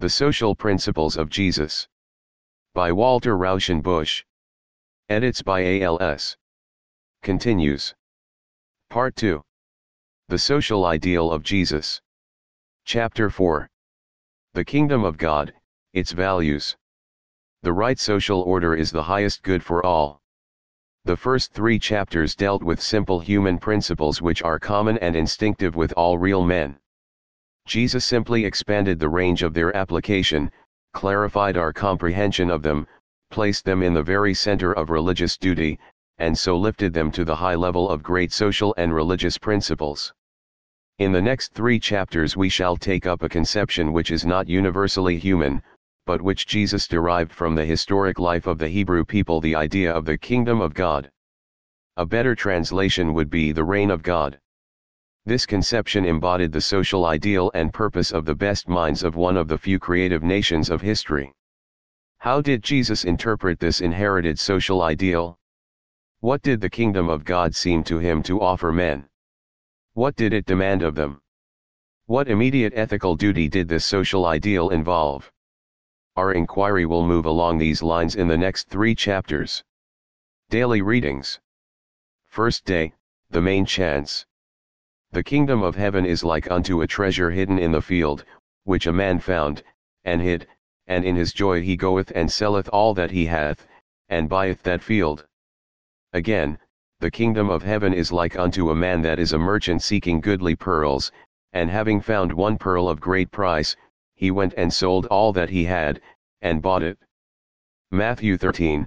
The Social Principles of Jesus. By Walter Rauschenbusch. Edits by ALS. Continues. Part 2. The Social Ideal of Jesus. Chapter 4. The Kingdom of God, its values. The right social order is the highest good for all. The first 3 chapters dealt with simple human principles which are common and instinctive with all real men. Jesus simply expanded the range of their application, clarified our comprehension of them, placed them in the very center of religious duty, and so lifted them to the high level of great social and religious principles. In the next 3 chapters we shall take up a conception which is not universally human, but which Jesus derived from the historic life of the Hebrew people, the idea of the kingdom of God. A better translation would be the reign of God. This conception embodied the social ideal and purpose of the best minds of one of the few creative nations of history. How did Jesus interpret this inherited social ideal? What did the kingdom of God seem to him to offer men? What did it demand of them? What immediate ethical duty did this social ideal involve? Our inquiry will move along these lines in the next 3 chapters. Daily readings. First day, the main chance. The kingdom of heaven is like unto a treasure hidden in the field, which a man found, and hid, and in his joy he goeth and selleth all that he hath, and buyeth that field. Again, the kingdom of heaven is like unto a man that is a merchant seeking goodly pearls, and having found one pearl of great price, he went and sold all that he had, and bought it. Matthew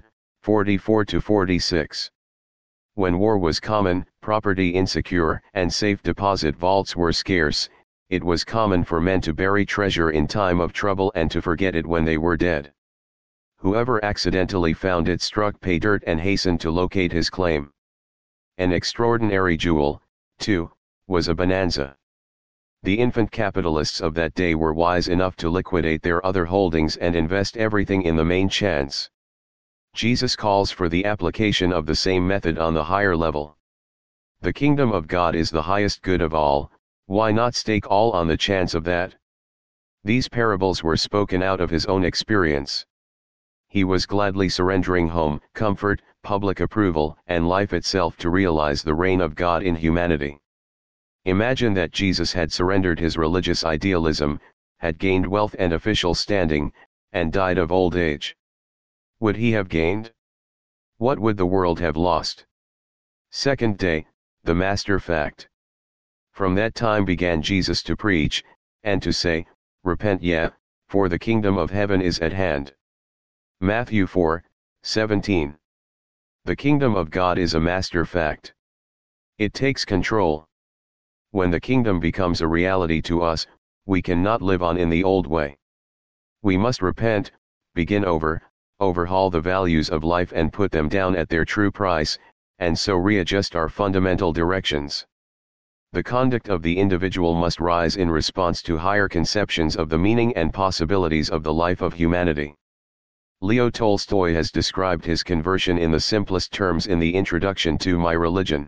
13:44-46. When war was common, property insecure, and safe deposit vaults were scarce, it was common for men to bury treasure in time of trouble and to forget it when they were dead. Whoever accidentally found it struck pay dirt and hastened to locate his claim. An extraordinary jewel, too, was a bonanza. The infant capitalists of that day were wise enough to liquidate their other holdings and invest everything in the main chance. Jesus calls for the application of the same method on the higher level. The kingdom of God is the highest good of all, why not stake all on the chance of that? These parables were spoken out of his own experience. He was gladly surrendering home, comfort, public approval, and life itself to realize the reign of God in humanity. Imagine that Jesus had surrendered his religious idealism, had gained wealth and official standing, and died of old age. Would he have gained? What would the world have lost? Second day, the master fact. From that time began Jesus to preach, and to say, Repent ye, for the kingdom of heaven is at hand. Matthew 4:17. The kingdom of God is a master fact. It takes control. When the kingdom becomes a reality to us, we cannot live on in the old way. We must repent, begin over, overhaul the values of life and put them down at their true price, and so readjust our fundamental directions. The conduct of the individual must rise in response to higher conceptions of the meaning and possibilities of the life of humanity. Leo Tolstoy has described his conversion in the simplest terms in the introduction to My Religion.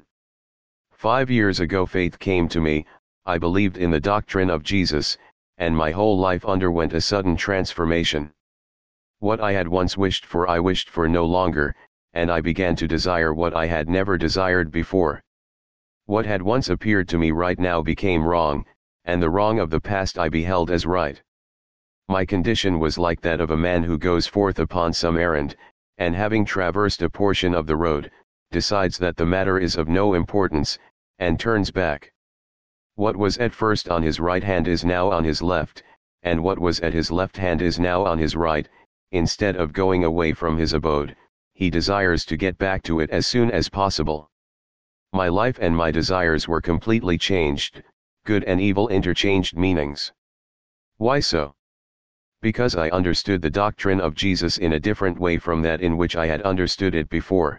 5 years ago faith came to me, I believed in the doctrine of Jesus, and my whole life underwent a sudden transformation. What I had once wished for I wished for no longer, and I began to desire what I had never desired before. What had once appeared to me right now became wrong, and the wrong of the past I beheld as right. My condition was like that of a man who goes forth upon some errand, and having traversed a portion of the road, decides that the matter is of no importance, and turns back. What was at first on his right hand is now on his left, and what was at his left hand is now on his right. Instead of going away from his abode, he desires to get back to it as soon as possible. My life and my desires were completely changed, good and evil interchanged meanings. Why so? Because I understood the doctrine of Jesus in a different way from that in which I had understood it before.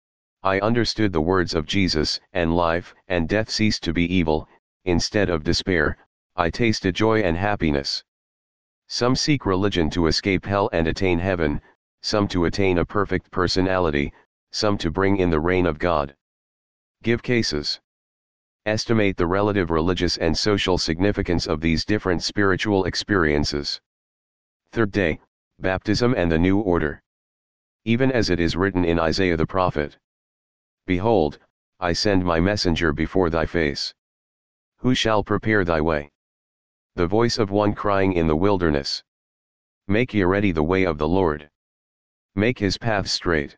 I understood the words of Jesus, and life and death ceased to be evil. Instead of despair, I tasted joy and happiness. Some seek religion to escape hell and attain heaven, some to attain a perfect personality, some to bring in the reign of God. Give cases. Estimate the relative religious and social significance of these different spiritual experiences. Third day, baptism and the new order. Even as it is written in Isaiah the prophet. Behold, I send my messenger before thy face. Who shall prepare thy way? The voice of one crying in the wilderness. Make ye ready the way of the Lord. Make his paths straight.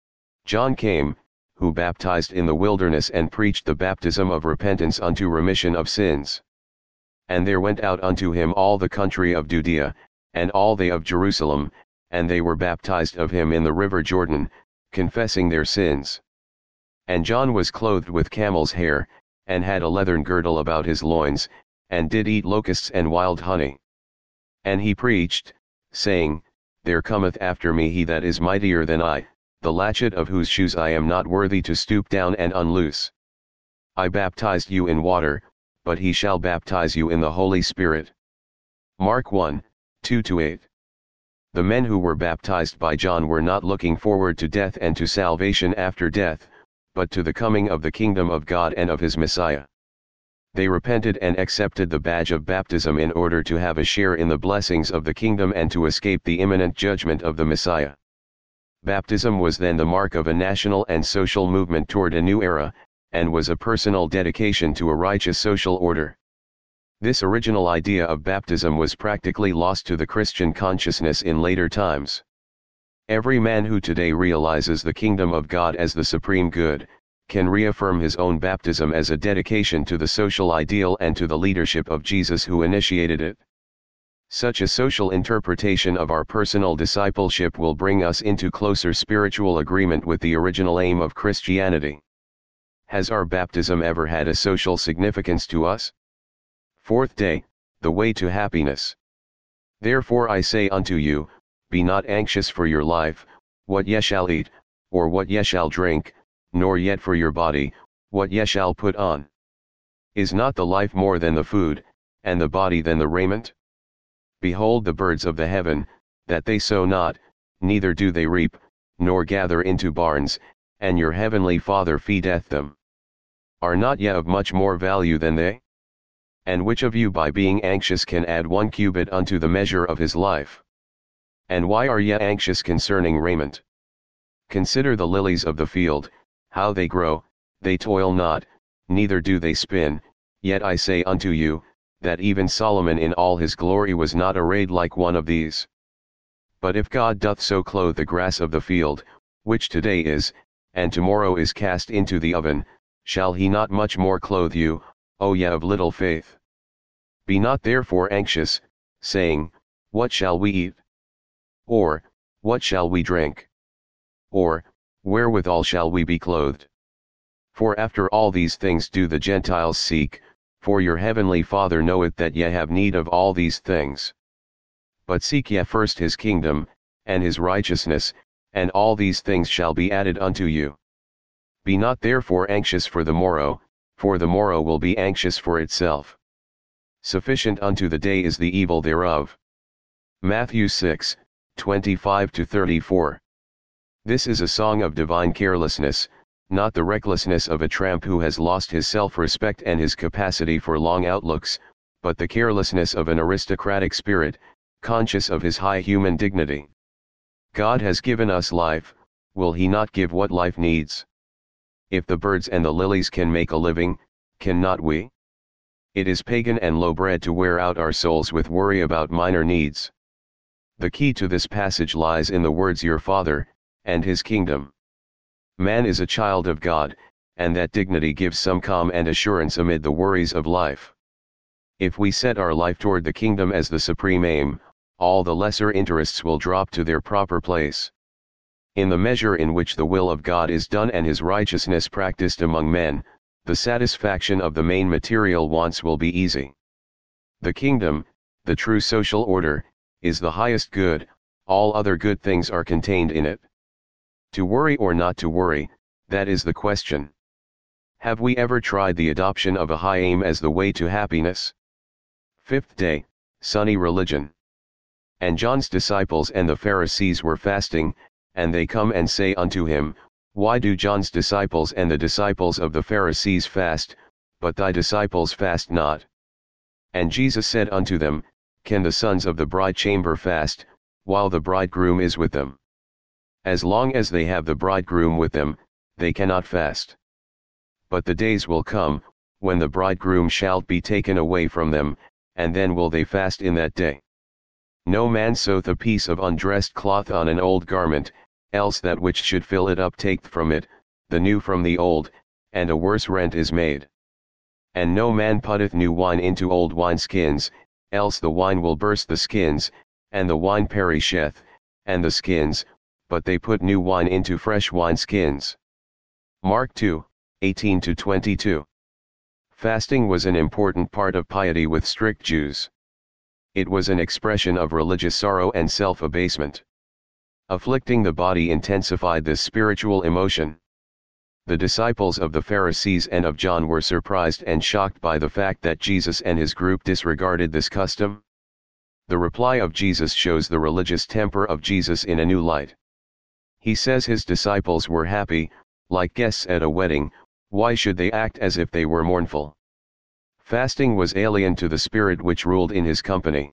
John came, who baptized in the wilderness and preached the baptism of repentance unto remission of sins. And there went out unto him all the country of Judea, and all they of Jerusalem, and they were baptized of him in the river Jordan, confessing their sins. And John was clothed with camel's hair, and had a leathern girdle about his loins, and did eat locusts and wild honey. And he preached, saying, There cometh after me he that is mightier than I, the latchet of whose shoes I am not worthy to stoop down and unloose. I baptized you in water, but he shall baptize you in the Holy Spirit. Mark 1, 2-8. The men who were baptized by John were not looking forward to death and to salvation after death, but to the coming of the kingdom of God and of his Messiah. They repented and accepted the badge of baptism in order to have a share in the blessings of the kingdom and to escape the imminent judgment of the Messiah. Baptism was then the mark of a national and social movement toward a new era, and was a personal dedication to a righteous social order. This original idea of baptism was practically lost to the Christian consciousness in later times. Every man who today realizes the kingdom of God as the supreme good, can reaffirm his own baptism as a dedication to the social ideal and to the leadership of Jesus who initiated it. Such a social interpretation of our personal discipleship will bring us into closer spiritual agreement with the original aim of Christianity. Has our baptism ever had a social significance to us? Fourth day, the way to happiness. Therefore I say unto you, be not anxious for your life, what ye shall eat, or what ye shall drink, nor yet for your body, what ye shall put on. Is not the life more than the food, and the body than the raiment? Behold the birds of the heaven, that they sow not, neither do they reap, nor gather into barns, and your heavenly Father feedeth them. Are not ye of much more value than they? And which of you by being anxious can add 1 cubit unto the measure of his life? And why are ye anxious concerning raiment? Consider the lilies of the field, how they grow, they toil not, neither do they spin, yet I say unto you, that even Solomon in all his glory was not arrayed like one of these. But if God doth so clothe the grass of the field, which today is, and tomorrow is cast into the oven, shall he not much more clothe you, O ye of little faith? Be not therefore anxious, saying, What shall we eat? Or, what shall we drink? Or, wherewithal shall we be clothed? For after all these things do the Gentiles seek, for your heavenly Father knoweth that ye have need of all these things. But seek ye first his kingdom, and his righteousness, and all these things shall be added unto you. Be not therefore anxious for the morrow will be anxious for itself. Sufficient unto the day is the evil thereof. Matthew 6, 25-34. This is a song of divine carelessness, not the recklessness of a tramp who has lost his self-respect and his capacity for long outlooks, but the carelessness of an aristocratic spirit, conscious of his high human dignity. God has given us life, will he not give what life needs? If the birds and the lilies can make a living, cannot we? It is pagan and low-bred to wear out our souls with worry about minor needs. The key to this passage lies in the words your Father, and his kingdom. Man is a child of God, and that dignity gives some calm and assurance amid the worries of life. If we set our life toward the kingdom as the supreme aim, all the lesser interests will drop to their proper place. In the measure in which the will of God is done and his righteousness practiced among men, the satisfaction of the main material wants will be easy. The kingdom, the true social order, is the highest good, all other good things are contained in it. To worry or not to worry, that is the question. Have we ever tried the adoption of a high aim as the way to happiness? Fifth day, sunny religion. And John's disciples and the Pharisees were fasting, and they come and say unto him, Why do John's disciples and the disciples of the Pharisees fast, but thy disciples fast not? And Jesus said unto them, can the sons of the bride chamber fast, while the bridegroom is with them? As long as they have the bridegroom with them, they cannot fast. But the days will come, when the bridegroom shall be taken away from them, and then will they fast in that day. No man seweth a piece of undressed cloth on an old garment, else that which should fill it up taketh from it, the new from the old, and a worse rent is made. And no man putteth new wine into old wineskins, else the wine will burst the skins, and the wine perisheth, and the skins, but they put new wine into fresh wineskins. Mark 2:18-22. Fasting was an important part of piety with strict Jews. It was an expression of religious sorrow and self-abasement. Afflicting the body intensified this spiritual emotion. The disciples of the Pharisees and of John were surprised and shocked by the fact that Jesus and his group disregarded this custom. The reply of Jesus shows the religious temper of Jesus in a new light. He says his disciples were happy, like guests at a wedding. Why should they act as if they were mournful? Fasting was alien to the spirit which ruled in his company.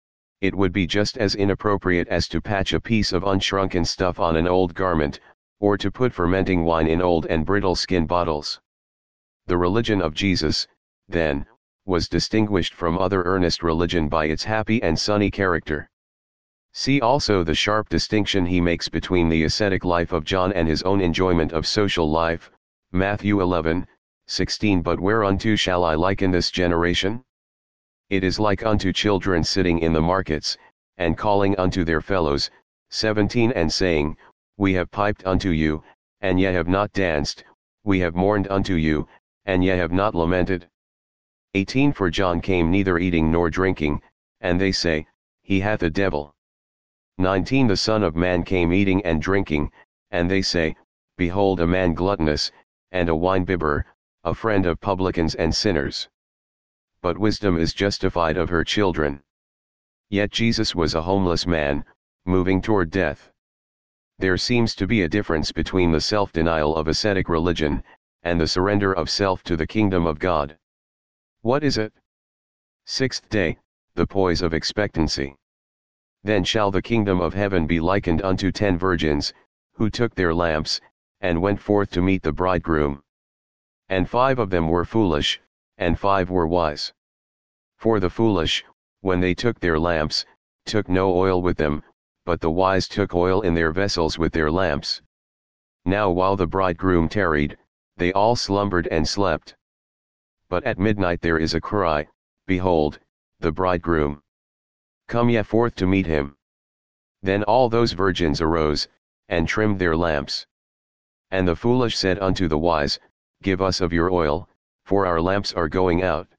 It would be just as inappropriate as to patch a piece of unshrunken stuff on an old garment, or to put fermenting wine in old and brittle skin bottles. The religion of Jesus, then, was distinguished from other earnest religion by its happy and sunny character. See also the sharp distinction he makes between the ascetic life of John and his own enjoyment of social life, Matthew 11:16. But whereunto shall I liken this generation? It is like unto children sitting in the markets, and calling unto their fellows, 17, and saying, We have piped unto you, and ye have not danced, we have mourned unto you, and ye have not lamented. 18. For John came neither eating nor drinking, and they say, He hath a devil. 19. The Son of Man came eating and drinking, and they say, Behold a man gluttonous, and a winebibber, a friend of publicans and sinners. But wisdom is justified of her children. Yet Jesus was a homeless man, moving toward death. There seems to be a difference between the self-denial of ascetic religion, and the surrender of self to the kingdom of God. What is it? Sixth day, the poise of expectancy. Then shall the kingdom of heaven be likened unto 10 virgins, who took their lamps, and went forth to meet the bridegroom. And 5 of them were foolish, and 5 were wise. For the foolish, when they took their lamps, took no oil with them, but the wise took oil in their vessels with their lamps. Now while the bridegroom tarried, they all slumbered and slept. But at midnight there is a cry, Behold, the bridegroom. Come ye forth to meet him. Then all those virgins arose, and trimmed their lamps. And the foolish said unto the wise, Give us of your oil, for our lamps are going out.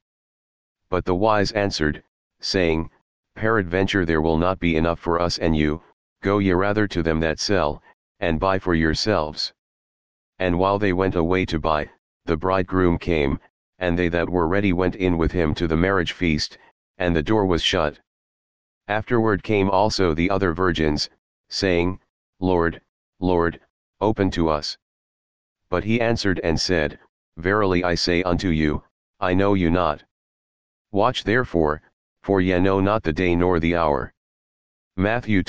But the wise answered, saying, Peradventure there will not be enough for us and you, go ye rather to them that sell, and buy for yourselves. And while they went away to buy, the bridegroom came, and they that were ready went in with him to the marriage feast, and the door was shut. Afterward came also the other virgins, saying, Lord, Lord, open to us. But he answered and said, Verily I say unto you, I know you not. Watch therefore, for ye know not the day nor the hour. Matthew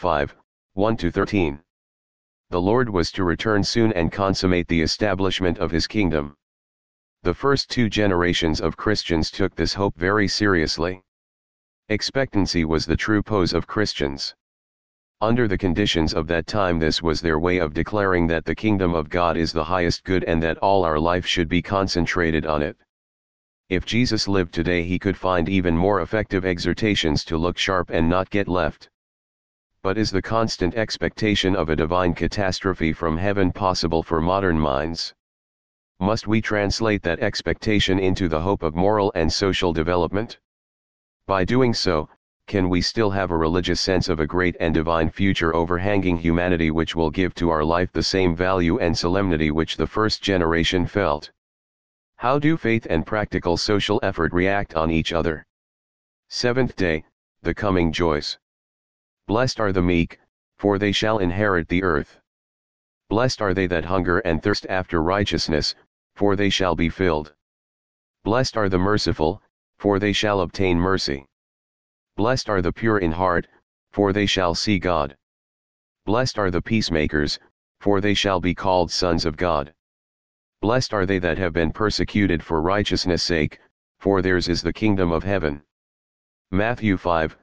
25:1-13. The Lord was to return soon and consummate the establishment of his kingdom. The first 2 generations of Christians took this hope very seriously. Expectancy was the true pose of Christians. Under the conditions of that time, this was their way of declaring that the kingdom of God is the highest good and that all our life should be concentrated on it. If Jesus lived today, he could find even more effective exhortations to look sharp and not get left. But is the constant expectation of a divine catastrophe from heaven possible for modern minds? Must we translate that expectation into the hope of moral and social development? By doing so, can we still have a religious sense of a great and divine future overhanging humanity which will give to our life the same value and solemnity which the first generation felt? How do faith and practical social effort react on each other? Seventh day, the coming joys. Blessed are the meek, for they shall inherit the earth. Blessed are they that hunger and thirst after righteousness, for they shall be filled. Blessed are the merciful, for they shall obtain mercy. Blessed are the pure in heart, for they shall see God. Blessed are the peacemakers, for they shall be called sons of God. Blessed are they that have been persecuted for righteousness' sake, for theirs is the kingdom of heaven. Matthew 5,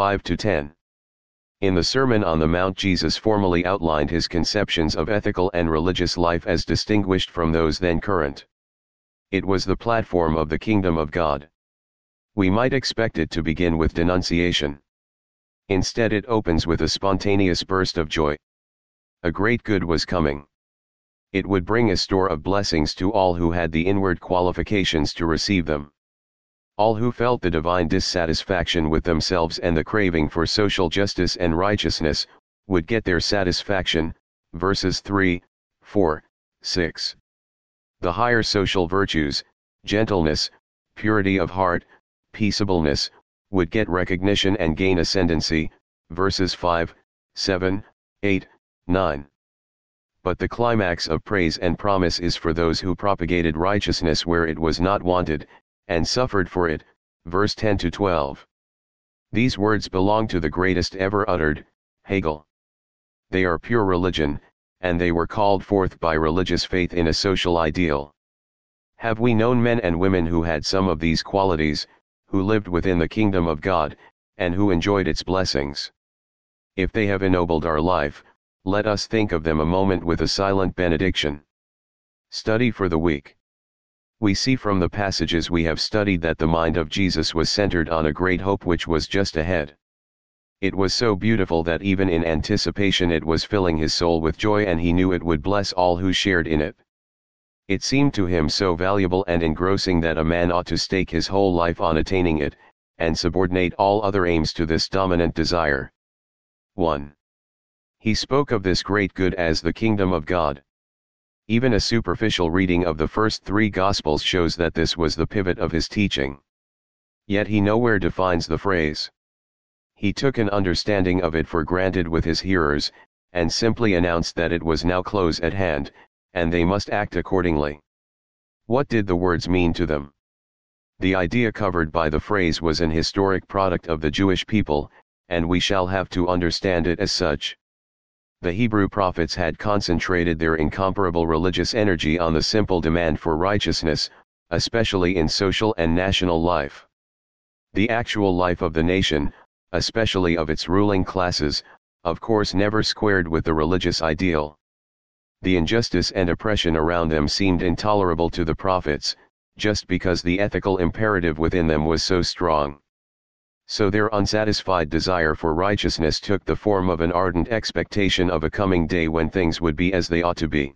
5-10. In the Sermon on the Mount, Jesus formally outlined his conceptions of ethical and religious life as distinguished from those then current. It was the platform of the kingdom of God. We might expect it to begin with denunciation. Instead, it opens with a spontaneous burst of joy. A great good was coming. It would bring a store of blessings to all who had the inward qualifications to receive them. All who felt the divine dissatisfaction with themselves and the craving for social justice and righteousness, would get their satisfaction, verses 3, 4, 6. The higher social virtues, gentleness, purity of heart, peaceableness, would get recognition and gain ascendancy, verses 5, 7, 8, 9. But the climax of praise and promise is for those who propagated righteousness where it was not wanted, and suffered for it, verse 10-12. These words belong to the greatest ever uttered, Hegel. They are pure religion, and they were called forth by religious faith in a social ideal. Have we known men and women who had some of these qualities, who lived within the kingdom of God, and who enjoyed its blessings? If they have ennobled our life, let us think of them a moment with a silent benediction. Study for the week. We see from the passages we have studied that the mind of Jesus was centered on a great hope which was just ahead. It was so beautiful that even in anticipation it was filling his soul with joy, and he knew it would bless all who shared in it. It seemed to him so valuable and engrossing that a man ought to stake his whole life on attaining it, and subordinate all other aims to this dominant desire. 1. He spoke of this great good as the kingdom of God. Even a superficial reading of the first three Gospels shows that this was the pivot of his teaching. Yet he nowhere defines the phrase. He took an understanding of it for granted with his hearers, and simply announced that it was now close at hand, and they must act accordingly. What did the words mean to them? The idea covered by the phrase was an historic product of the Jewish people, and we shall have to understand it as such. The Hebrew prophets had concentrated their incomparable religious energy on the simple demand for righteousness, especially in social and national life. The actual life of the nation, especially of its ruling classes, of course never squared with the religious ideal. The injustice and oppression around them seemed intolerable to the prophets, just because the ethical imperative within them was so strong. So their unsatisfied desire for righteousness took the form of an ardent expectation of a coming day when things would be as they ought to be.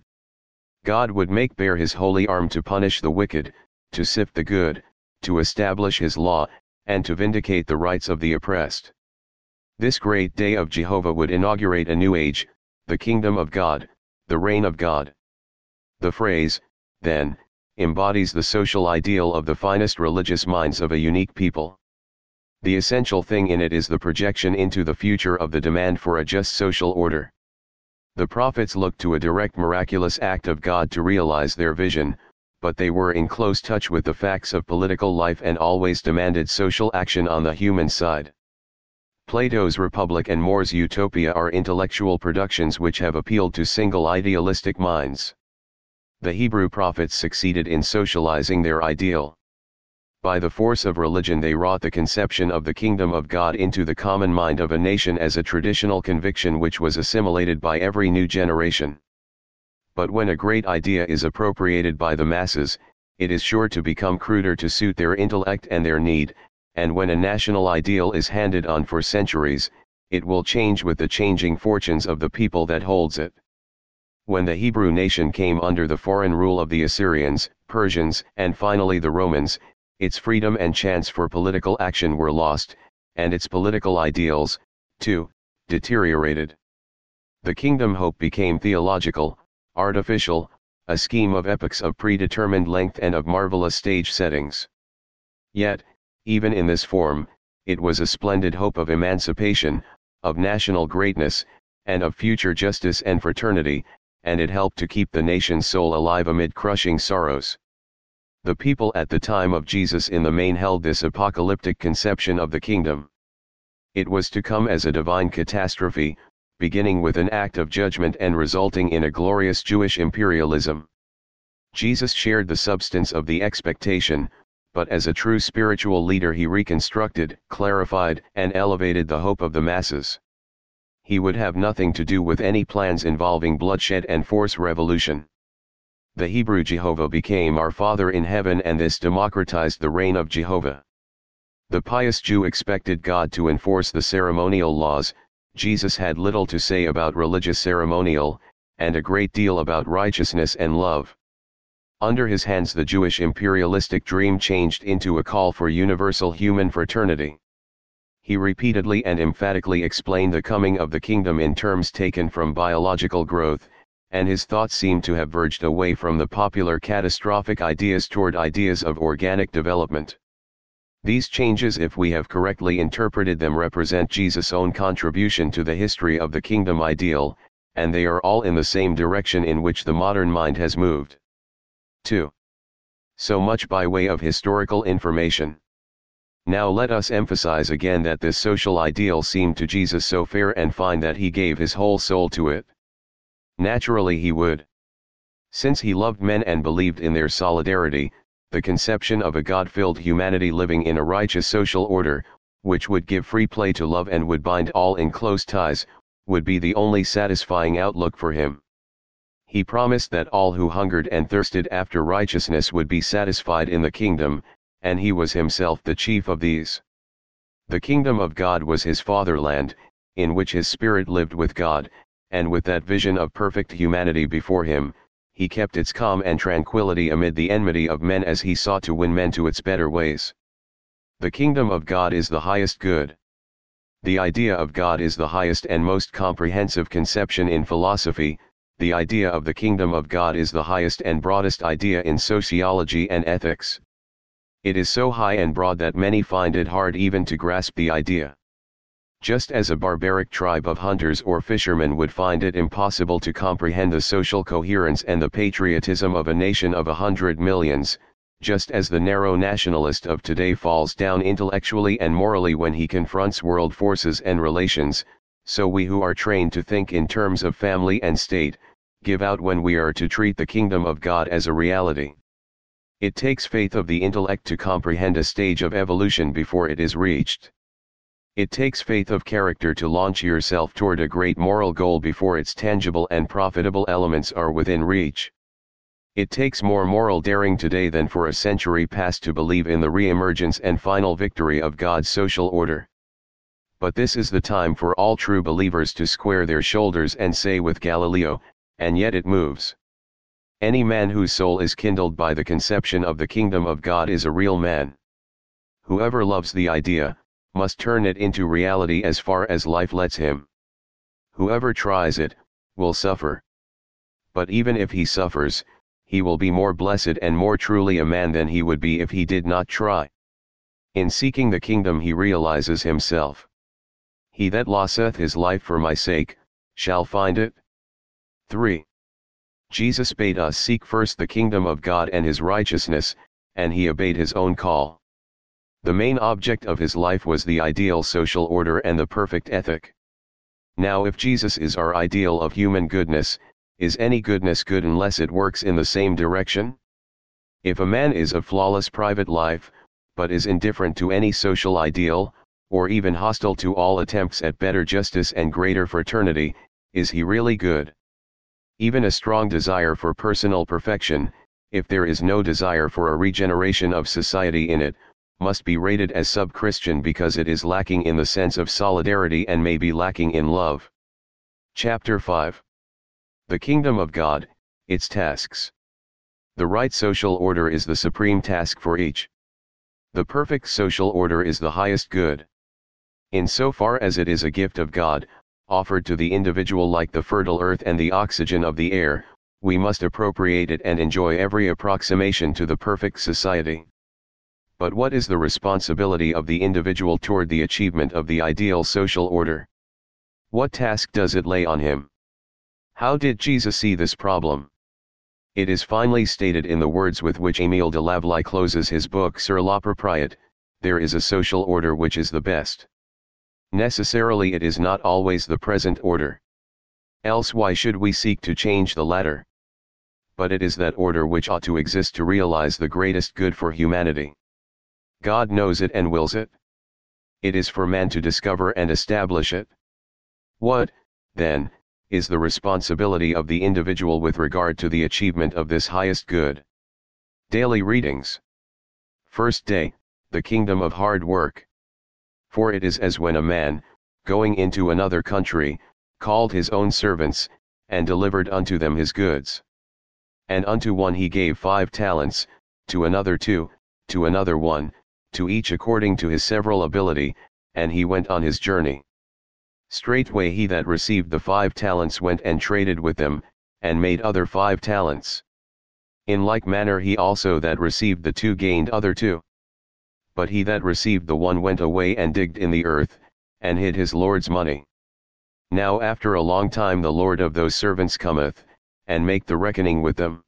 God would make bare his holy arm to punish the wicked, to sift the good, to establish his law, and to vindicate the rights of the oppressed. This great day of Jehovah would inaugurate a new age, the kingdom of God, the reign of God. The phrase, then, embodies the social ideal of the finest religious minds of a unique people. The essential thing in it is the projection into the future of the demand for a just social order. The prophets looked to a direct miraculous act of God to realize their vision, but they were in close touch with the facts of political life and always demanded social action on the human side. Plato's Republic and More's Utopia are intellectual productions which have appealed to single idealistic minds. The Hebrew prophets succeeded in socializing their ideal. By the force of religion they wrought the conception of the kingdom of God into the common mind of a nation as a traditional conviction which was assimilated by every new generation. But when a great idea is appropriated by the masses, it is sure to become cruder to suit their intellect and their need, and when a national ideal is handed on for centuries, it will change with the changing fortunes of the people that holds it. When the Hebrew nation came under the foreign rule of the Assyrians, Persians, and finally the Romans, its freedom and chance for political action were lost, and its political ideals, too, deteriorated. The kingdom hope became theological, artificial, a scheme of epochs of predetermined length and of marvelous stage settings. Yet, even in this form, it was a splendid hope of emancipation, of national greatness, and of future justice and fraternity, and it helped to keep the nation's soul alive amid crushing sorrows. The people at the time of Jesus in the main held this apocalyptic conception of the kingdom. It was to come as a divine catastrophe, beginning with an act of judgment and resulting in a glorious Jewish imperialism. Jesus shared the substance of the expectation, but as a true spiritual leader he reconstructed, clarified, and elevated the hope of the masses. He would have nothing to do with any plans involving bloodshed and force revolution. The Hebrew Jehovah became our Father in heaven, and this democratized the reign of Jehovah. The pious Jew expected God to enforce the ceremonial laws. Jesus had little to say about religious ceremonial, and a great deal about righteousness and love. Under his hands the Jewish imperialistic dream changed into a call for universal human fraternity. He repeatedly and emphatically explained the coming of the kingdom in terms taken from biological growth, and his thoughts seemed to have verged away from the popular catastrophic ideas toward ideas of organic development. These changes, if we have correctly interpreted them, represent Jesus' own contribution to the history of the kingdom ideal, and they are all in the same direction in which the modern mind has moved. 2. So much by way of historical information. Now let us emphasize again that this social ideal seemed to Jesus so fair and fine that he gave his whole soul to it. Naturally he would. Since he loved men and believed in their solidarity, the conception of a God-filled humanity living in a righteous social order, which would give free play to love and would bind all in close ties, would be the only satisfying outlook for him. He promised that all who hungered and thirsted after righteousness would be satisfied in the kingdom, and he was himself the chief of these. The kingdom of God was his fatherland, in which his spirit lived with God, and with that vision of perfect humanity before him, he kept its calm and tranquility amid the enmity of men as he sought to win men to its better ways. The kingdom of God is the highest good. The idea of God is the highest and most comprehensive conception in philosophy. The idea of the kingdom of God is the highest and broadest idea in sociology and ethics. It is so high and broad that many find it hard even to grasp the idea. Just as a barbaric tribe of hunters or fishermen would find it impossible to comprehend the social coherence and the patriotism of a nation of 100 millions, just as the narrow nationalist of today falls down intellectually and morally when he confronts world forces and relations, so we who are trained to think in terms of family and state, give out when we are to treat the kingdom of God as a reality. It takes faith of the intellect to comprehend a stage of evolution before it is reached. It takes faith of character to launch yourself toward a great moral goal before its tangible and profitable elements are within reach. It takes more moral daring today than for a century past to believe in the re-emergence and final victory of God's social order. But this is the time for all true believers to square their shoulders and say with Galileo, "And yet it moves." Any man whose soul is kindled by the conception of the kingdom of God is a real man. Whoever loves the idea, must turn it into reality as far as life lets him. Whoever tries it, will suffer. But even if he suffers, he will be more blessed and more truly a man than he would be if he did not try. In seeking the kingdom he realizes himself. He that loseth his life for my sake, shall find it. 3. Jesus bade us seek first the kingdom of God and his righteousness, and he obeyed his own call. The main object of his life was the ideal social order and the perfect ethic. Now if Jesus is our ideal of human goodness, is any goodness good unless it works in the same direction? If a man is of flawless private life, but is indifferent to any social ideal, or even hostile to all attempts at better justice and greater fraternity, is he really good? Even a strong desire for personal perfection, if there is no desire for a regeneration of society in it, must be rated as sub-Christian because it is lacking in the sense of solidarity and may be lacking in love. Chapter 5. The Kingdom of God, its tasks. The right social order is the supreme task for each. The perfect social order is the highest good. In so far as it is a gift of God, offered to the individual like the fertile earth and the oxygen of the air, we must appropriate it and enjoy every approximation to the perfect society. But what is the responsibility of the individual toward the achievement of the ideal social order? What task does it lay on him? How did Jesus see this problem? It is finely stated in the words with which Émile de Lavillée closes his book Sur la Propriété: there is a social order which is the best. Necessarily it is not always the present order. Else why should we seek to change the latter? But it is that order which ought to exist to realize the greatest good for humanity. God knows it and wills it. It is for man to discover and establish it. What, then, is the responsibility of the individual with regard to the achievement of this highest good? Daily readings. First day, the kingdom of hard work. For it is as when a man, going into another country, called his own servants, and delivered unto them his goods. And unto one he gave 5 talents, to another 2, to another 1, to each according to his several ability, and he went on his journey. Straightway he that received the 5 talents went and traded with them, and made other 5 talents. In like manner he also that received the 2 gained other 2. But he that received the 1 went away and digged in the earth, and hid his Lord's money. Now after a long time the Lord of those servants cometh, and make the reckoning with them.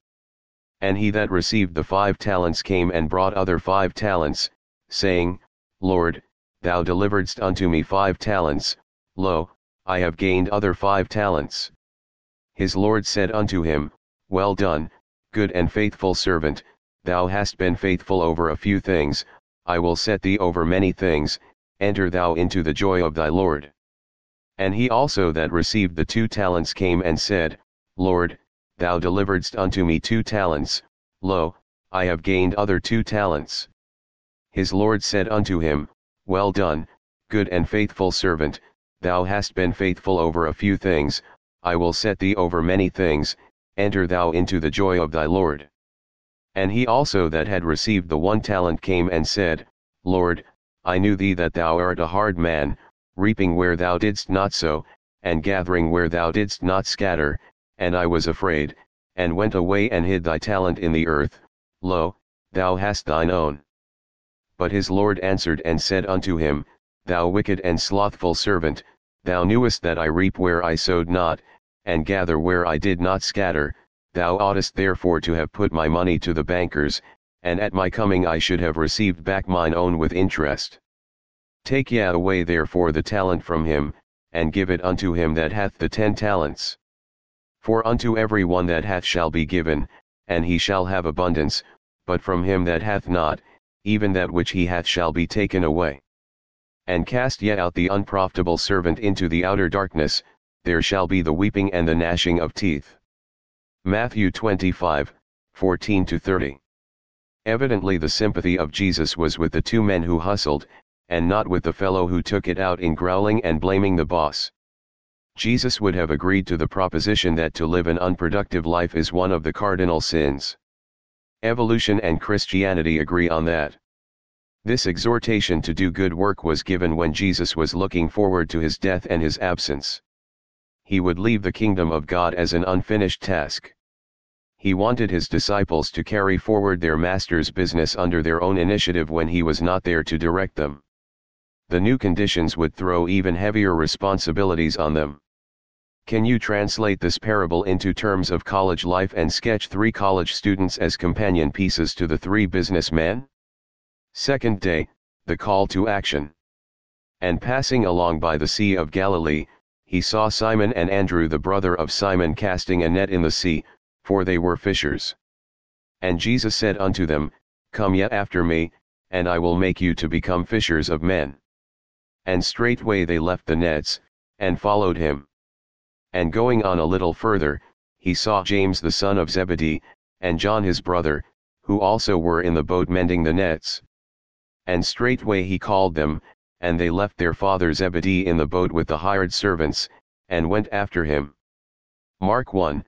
And he that received the 5 talents came and brought other 5 talents, saying, Lord, thou deliveredst unto me 5 talents, lo, I have gained other 5 talents. His Lord said unto him, Well done, good and faithful servant, thou hast been faithful over a few things, I will set thee over many things, enter thou into the joy of thy Lord. And he also that received the 2 talents came and said, Lord, thou deliveredst unto me 2 talents, lo, I have gained other 2 talents. His Lord said unto him, Well done, good and faithful servant, thou hast been faithful over a few things, I will set thee over many things, enter thou into the joy of thy Lord. And he also that had received the 1 talent came and said, Lord, I knew thee that thou art a hard man, reaping where thou didst not sow, and gathering where thou didst not scatter, and I was afraid, and went away and hid thy talent in the earth, lo, thou hast thine own. But his Lord answered and said unto him, Thou wicked and slothful servant, thou knewest that I reap where I sowed not, and gather where I did not scatter, thou oughtest therefore to have put my money to the bankers, and at my coming I should have received back mine own with interest. Take ye away therefore the talent from him, and give it unto him that hath the 10 talents. For unto every one that hath shall be given, and he shall have abundance, but from him that hath not, even that which he hath shall be taken away. And cast ye out the unprofitable servant into the outer darkness, there shall be the weeping and the gnashing of teeth. Matthew 25, 14-30. Evidently the sympathy of Jesus was with the 2 men who hustled, and not with the fellow who took it out in growling and blaming the boss. Jesus would have agreed to the proposition that to live an unproductive life is one of the cardinal sins. Evolution and Christianity agree on that. This exhortation to do good work was given when Jesus was looking forward to his death and his absence. He would leave the kingdom of God as an unfinished task. He wanted his disciples to carry forward their master's business under their own initiative when he was not there to direct them. The new conditions would throw even heavier responsibilities on them. Can you translate this parable into terms of college life and sketch 3 college students as companion pieces to the 3 businessmen? Second day, the call to action. And passing along by the Sea of Galilee, he saw Simon and Andrew the brother of Simon casting a net in the sea, for they were fishers. And Jesus said unto them, Come ye after me, and I will make you to become fishers of men. And straightway they left the nets, and followed him. And going on a little further, he saw James the son of Zebedee, and John his brother, who also were in the boat mending the nets. And straightway he called them, and they left their father Zebedee in the boat with the hired servants, and went after him. Mark 1,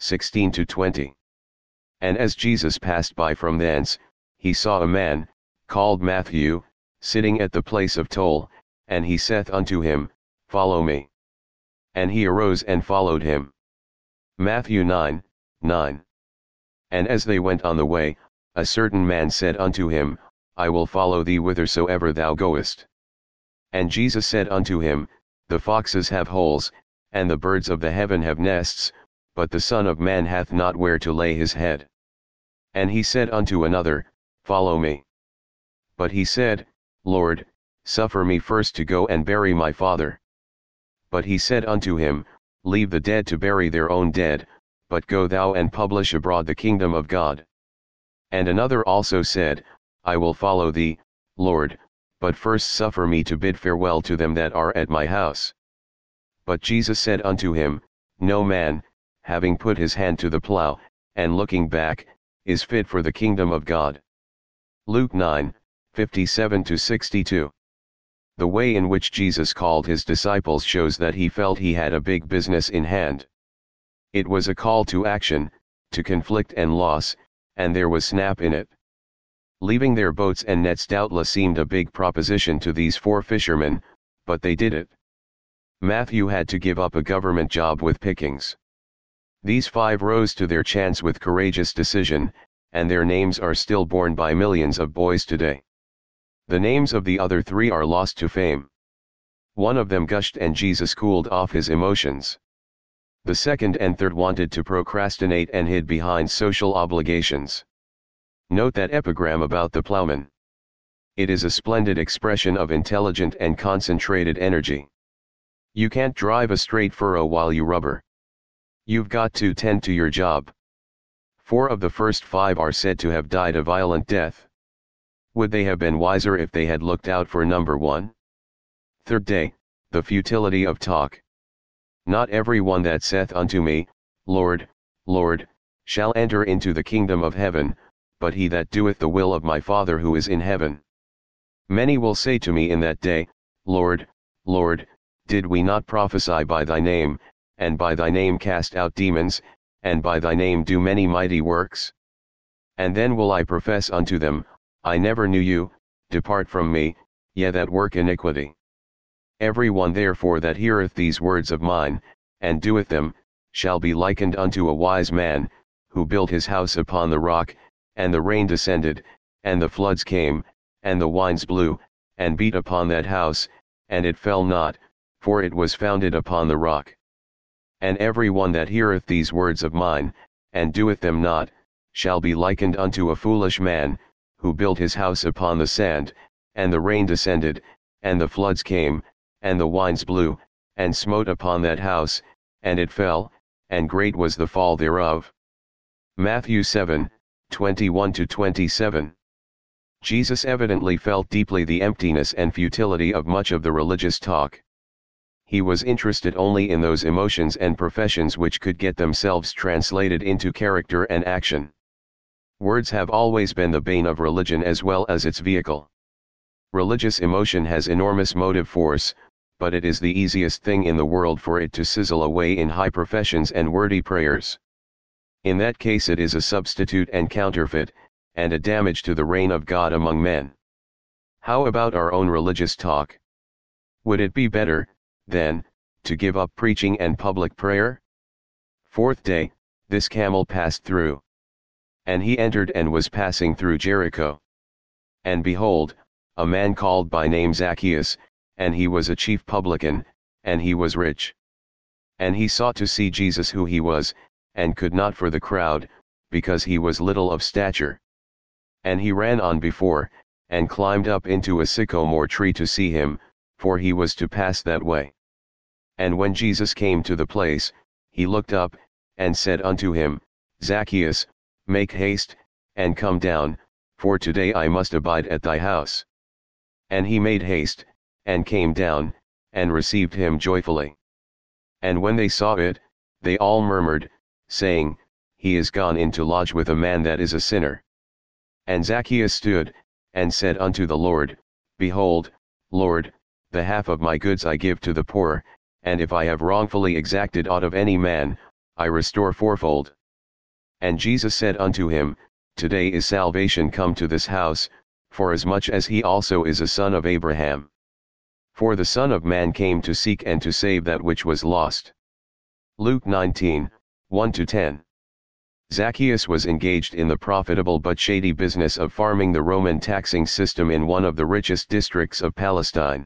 16-20. And as Jesus passed by from thence, he saw a man, called Matthew, sitting at the place of toll, and he saith unto him, Follow me. And he arose and followed him. Matthew 9, 9. And as they went on the way, a certain man said unto him, I will follow thee whithersoever thou goest. And Jesus said unto him, The foxes have holes, and the birds of the heaven have nests, but the Son of Man hath not where to lay his head. And he said unto another, Follow me. But he said, Lord, Suffer me first to go and bury my father. But he said unto him, Leave the dead to bury their own dead, but go thou and publish abroad the kingdom of God. And another also said, I will follow thee, Lord, but first suffer me to bid farewell to them that are at my house. But Jesus said unto him, No man, having put his hand to the plough, and looking back, is fit for the kingdom of God. Luke 9, 57-62. The way in which Jesus called his disciples shows that he felt he had a big business in hand. It was a call to action, to conflict and loss, and there was snap in it. Leaving their boats and nets doubtless seemed a big proposition to these 4 fishermen, but they did it. Matthew had to give up a government job with pickings. These 5 rose to their chance with courageous decision, and their names are still borne by millions of boys today. The names of the other 3 are lost to fame. One of them gushed and Jesus cooled off his emotions. The second and third wanted to procrastinate and hid behind social obligations. Note that epigram about the plowman. It is a splendid expression of intelligent and concentrated energy. You can't drive a straight furrow while you rubber. You've got to tend to your job. 4 of the first 5 are said to have died a violent death. Would they have been wiser if they had looked out for number 1? Third day, the futility of talk. Not every one that saith unto me, Lord, Lord, shall enter into the kingdom of heaven, but he that doeth the will of my Father who is in heaven. Many will say to me in that day, Lord, Lord, did we not prophesy by thy name, and by thy name cast out demons, and by thy name do many mighty works? And then will I profess unto them, I never knew you, depart from me, ye that work iniquity. Every one therefore that heareth these words of mine, and doeth them, shall be likened unto a wise man, who built his house upon the rock, and the rain descended, and the floods came, and the winds blew, and beat upon that house, and it fell not, for it was founded upon the rock. And every one that heareth these words of mine, and doeth them not, shall be likened unto a foolish man, who built his house upon the sand, and the rain descended, and the floods came, and the winds blew, and smote upon that house, and it fell, and great was the fall thereof. Matthew 7, 21-27. Jesus evidently felt deeply the emptiness and futility of much of the religious talk. He was interested only in those emotions and professions which could get themselves translated into character and action. Words have always been the bane of religion as well as its vehicle. Religious emotion has enormous motive force, but it is the easiest thing in the world for it to sizzle away in high professions and wordy prayers. In that case it is a substitute and counterfeit, and a damage to the reign of God among men. How about our own religious talk? Would it be better, then, to give up preaching and public prayer? 4th day, this camel passed through. And he entered and was passing through Jericho. And behold, a man called by name Zacchaeus, and he was a chief publican, and he was rich. And he sought to see Jesus who he was, and could not for the crowd, because he was little of stature. And he ran on before, and climbed up into a sycamore tree to see him, for he was to pass that way. And when Jesus came to the place, he looked up, and said unto him, Zacchaeus, make haste, and come down, for today I must abide at thy house. And he made haste, and came down, and received him joyfully. And when they saw it, they all murmured, saying, He is gone in to lodge with a man that is a sinner. And Zacchaeus stood, and said unto the Lord, Behold, Lord, the half of my goods I give to the poor, and if I have wrongfully exacted aught of any man, I restore fourfold. And Jesus said unto him, Today is salvation come to this house, forasmuch as he also is a son of Abraham. For the Son of Man came to seek and to save that which was lost. Luke 19, 1-10. Zacchaeus was engaged in the profitable but shady business of farming the Roman taxing system in one of the richest districts of Palestine.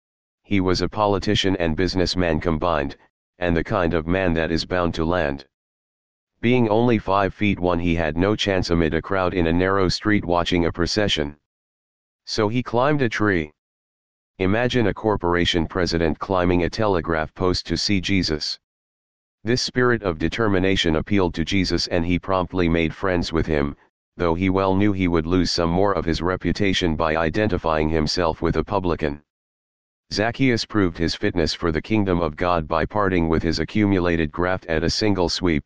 He was a politician and businessman combined, and the kind of man that is bound to land. Being only 5 feet 1, he had no chance amid a crowd in a narrow street watching a procession. So he climbed a tree. Imagine a corporation president climbing a telegraph post to see Jesus. This spirit of determination appealed to Jesus and he promptly made friends with him, though he well knew he would lose some more of his reputation by identifying himself with a publican. Zacchaeus proved his fitness for the kingdom of God by parting with his accumulated graft at a single sweep.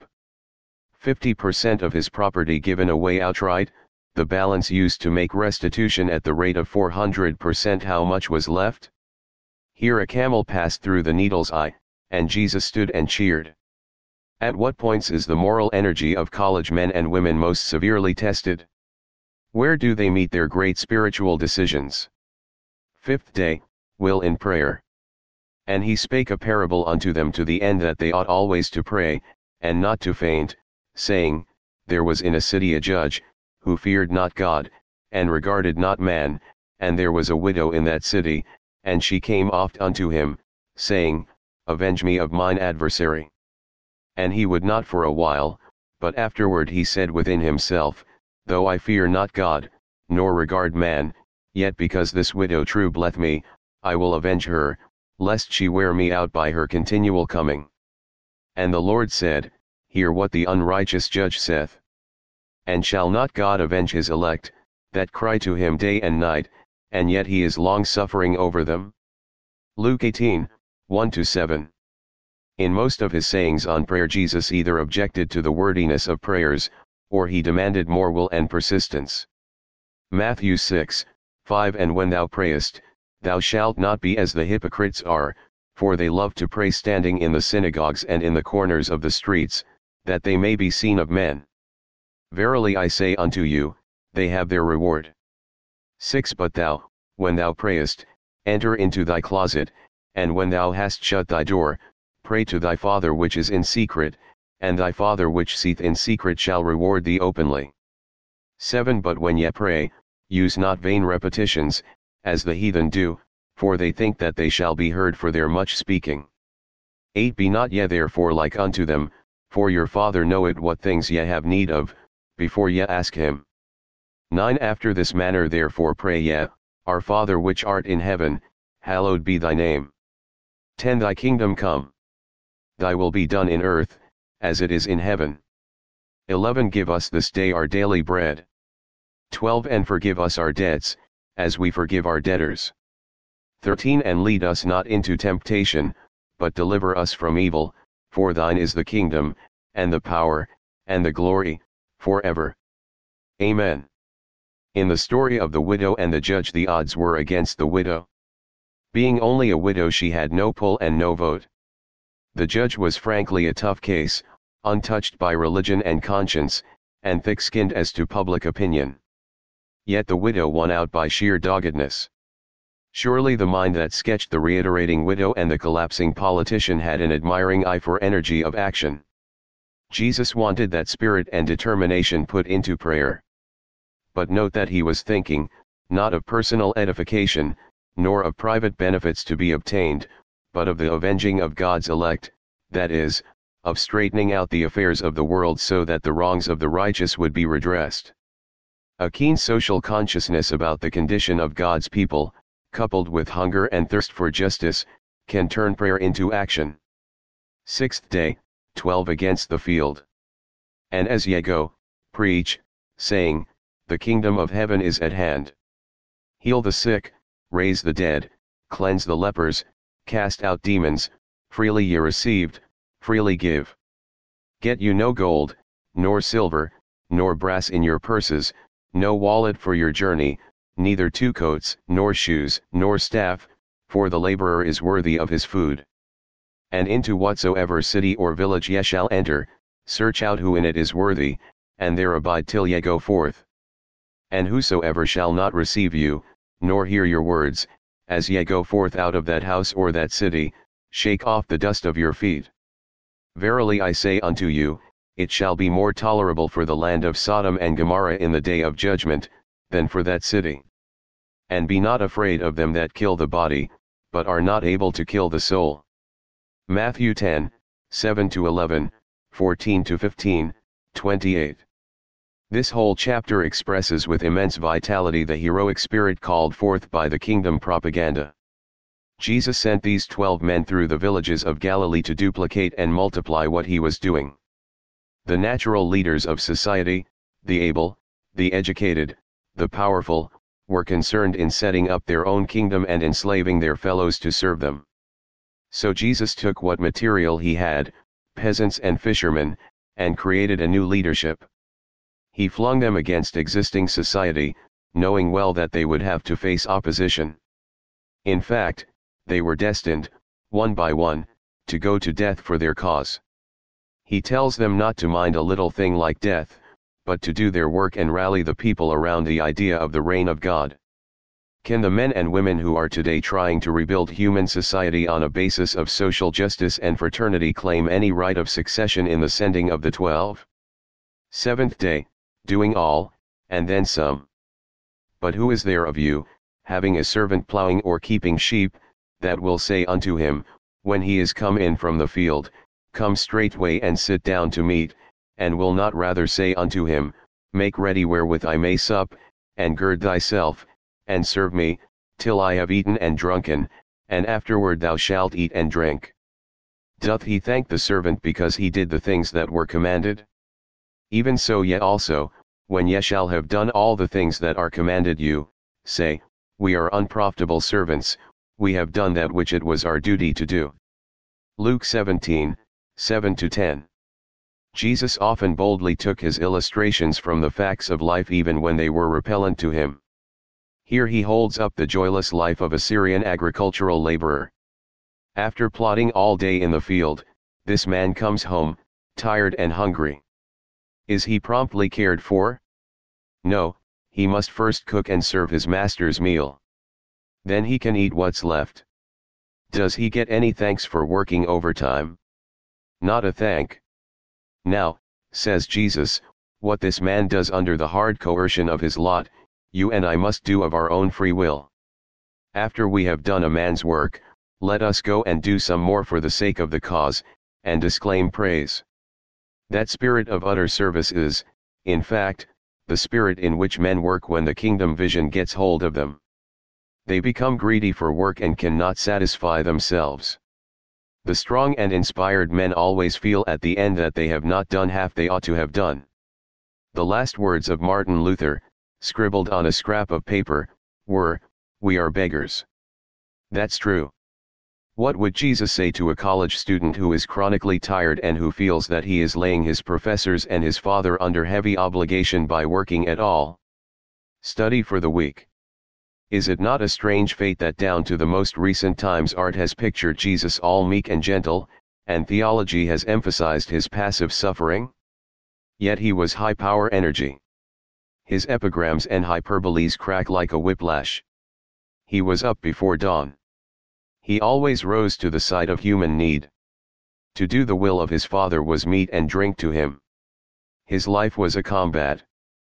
50% of his property given away outright, the balance used to make restitution at the rate of 400%. How much was left? Here a camel passed through the needle's eye, and Jesus stood and cheered. At what points is the moral energy of college men and women most severely tested? Where do they meet their great spiritual decisions? Fifth day, will in prayer. And he spake a parable unto them to the end that they ought always to pray, and not to faint, saying, There was in a city a judge, who feared not God, and regarded not man, and there was a widow in that city, and she came oft unto him, saying, Avenge me of mine adversary. And he would not for a while, but afterward he said within himself, Though I fear not God, nor regard man, yet because this widow troubleth me, I will avenge her, lest she wear me out by her continual coming. And the Lord said, Hear what the unrighteous judge saith. And shall not God avenge his elect, that cry to him day and night, and yet he is long-suffering over them? Luke 18, 1-7. In most of his sayings on prayer Jesus either objected to the wordiness of prayers, or he demanded more will and persistence. Matthew 6, 5 And when thou prayest, thou shalt not be as the hypocrites are, for they love to pray standing in the synagogues and in the corners of the streets, that they may be seen of men. Verily I say unto you, they have their reward. 6 But thou, when thou prayest, enter into thy closet, and when thou hast shut thy door, pray to thy Father which is in secret, and thy Father which seeth in secret shall reward thee openly. 7 But when ye pray, use not vain repetitions, as the heathen do, for they think that they shall be heard for their much speaking. 8 Be not ye therefore like unto them, for your Father knoweth what things ye have need of, before ye ask him. 9 After this manner therefore pray ye, Our Father which art in heaven, hallowed be thy name. 10 Thy kingdom come. Thy will be done in earth, as it is in heaven. 11 Give us this day our daily bread. 12 And forgive us our debts, as we forgive our debtors. 13 And lead us not into temptation, but deliver us from evil, for thine is the kingdom, and the power, and the glory, forever. Amen. In the story of the widow and the judge the odds were against the widow. Being only a widow she had no pull and no vote. The judge was frankly a tough case, untouched by religion and conscience, and thick-skinned as to public opinion. Yet the widow won out by sheer doggedness. Surely the mind that sketched the reiterating widow and the collapsing politician had an admiring eye for energy of action. Jesus wanted that spirit and determination put into prayer. But note that he was thinking, not of personal edification, nor of private benefits to be obtained, but of the avenging of God's elect, that is, of straightening out the affairs of the world so that the wrongs of the righteous would be redressed. A keen social consciousness about the condition of God's people, coupled with hunger and thirst for justice, can turn prayer into action. Sixth day, 12 Against the field. And as ye go, preach, saying, The kingdom of heaven is at hand. Heal the sick, raise the dead, cleanse the lepers, cast out demons, freely ye received, freely give. Get you no gold, nor silver, nor brass in your purses, no wallet for your journey, neither two coats, nor shoes, nor staff, for the laborer is worthy of his food. And into whatsoever city or village ye shall enter, search out who in it is worthy, and there abide till ye go forth. And whosoever shall not receive you, nor hear your words, as ye go forth out of that house or that city, shake off the dust of your feet. Verily I say unto you, it shall be more tolerable for the land of Sodom and Gomorrah in the day of judgment, than for that city. And be not afraid of them that kill the body, but are not able to kill the soul. Matthew 10, 7-11, 14-15, 28. This whole chapter expresses with immense vitality the heroic spirit called forth by the kingdom propaganda. Jesus sent these 12 men through the villages of Galilee to duplicate and multiply what he was doing. The natural leaders of society, the able, the educated, the powerful, were concerned in setting up their own kingdom and enslaving their fellows to serve them. So Jesus took what material he had, peasants and fishermen, and created a new leadership. He flung them against existing society, knowing well that they would have to face opposition. In fact, they were destined, one by one, to go to death for their cause. He tells them not to mind a little thing like death, but to do their work and rally the people around the idea of the reign of God. Can the men and women who are today trying to rebuild human society on a basis of social justice and fraternity claim any right of succession in the sending of the 12? Seventh day, doing all, and then some. But who is there of you, having a servant plowing or keeping sheep, that will say unto him, when he is come in from the field, Come straightway and sit down to meat, and will not rather say unto him, Make ready wherewith I may sup, and gird thyself, and serve me, till I have eaten and drunken, and afterward thou shalt eat and drink. Doth he thank the servant because he did the things that were commanded? Even so ye also, when ye shall have done all the things that are commanded you, say, We are unprofitable servants, we have done that which it was our duty to do. Luke 17, 7-10. Jesus often boldly took his illustrations from the facts of life even when they were repellent to him. Here he holds up the joyless life of a Syrian agricultural laborer. After plodding all day in the field, this man comes home, tired and hungry. Is he promptly cared for? No, he must first cook and serve his master's meal. Then he can eat what's left. Does he get any thanks for working overtime? Not a thank. Now, says Jesus, what this man does under the hard coercion of his lot, you and I must do of our own free will. After we have done a man's work, let us go and do some more for the sake of the cause, and disclaim praise. That spirit of utter service is, in fact, the spirit in which men work when the kingdom vision gets hold of them. They become greedy for work and cannot satisfy themselves. The strong and inspired men always feel at the end that they have not done half they ought to have done. The last words of Martin Luther, scribbled on a scrap of paper, were, "We are beggars." That's true. What would Jesus say to a college student who is chronically tired and who feels that he is laying his professors and his father under heavy obligation by working at all? Study for the week. Is it not a strange fate that down to the most recent times art has pictured Jesus all meek and gentle, and theology has emphasized his passive suffering? Yet he was high-power energy. His epigrams and hyperboles crack like a whiplash. He was up before dawn. He always rose to the side of human need. To do the will of his Father was meat and drink to him. His life was a combat.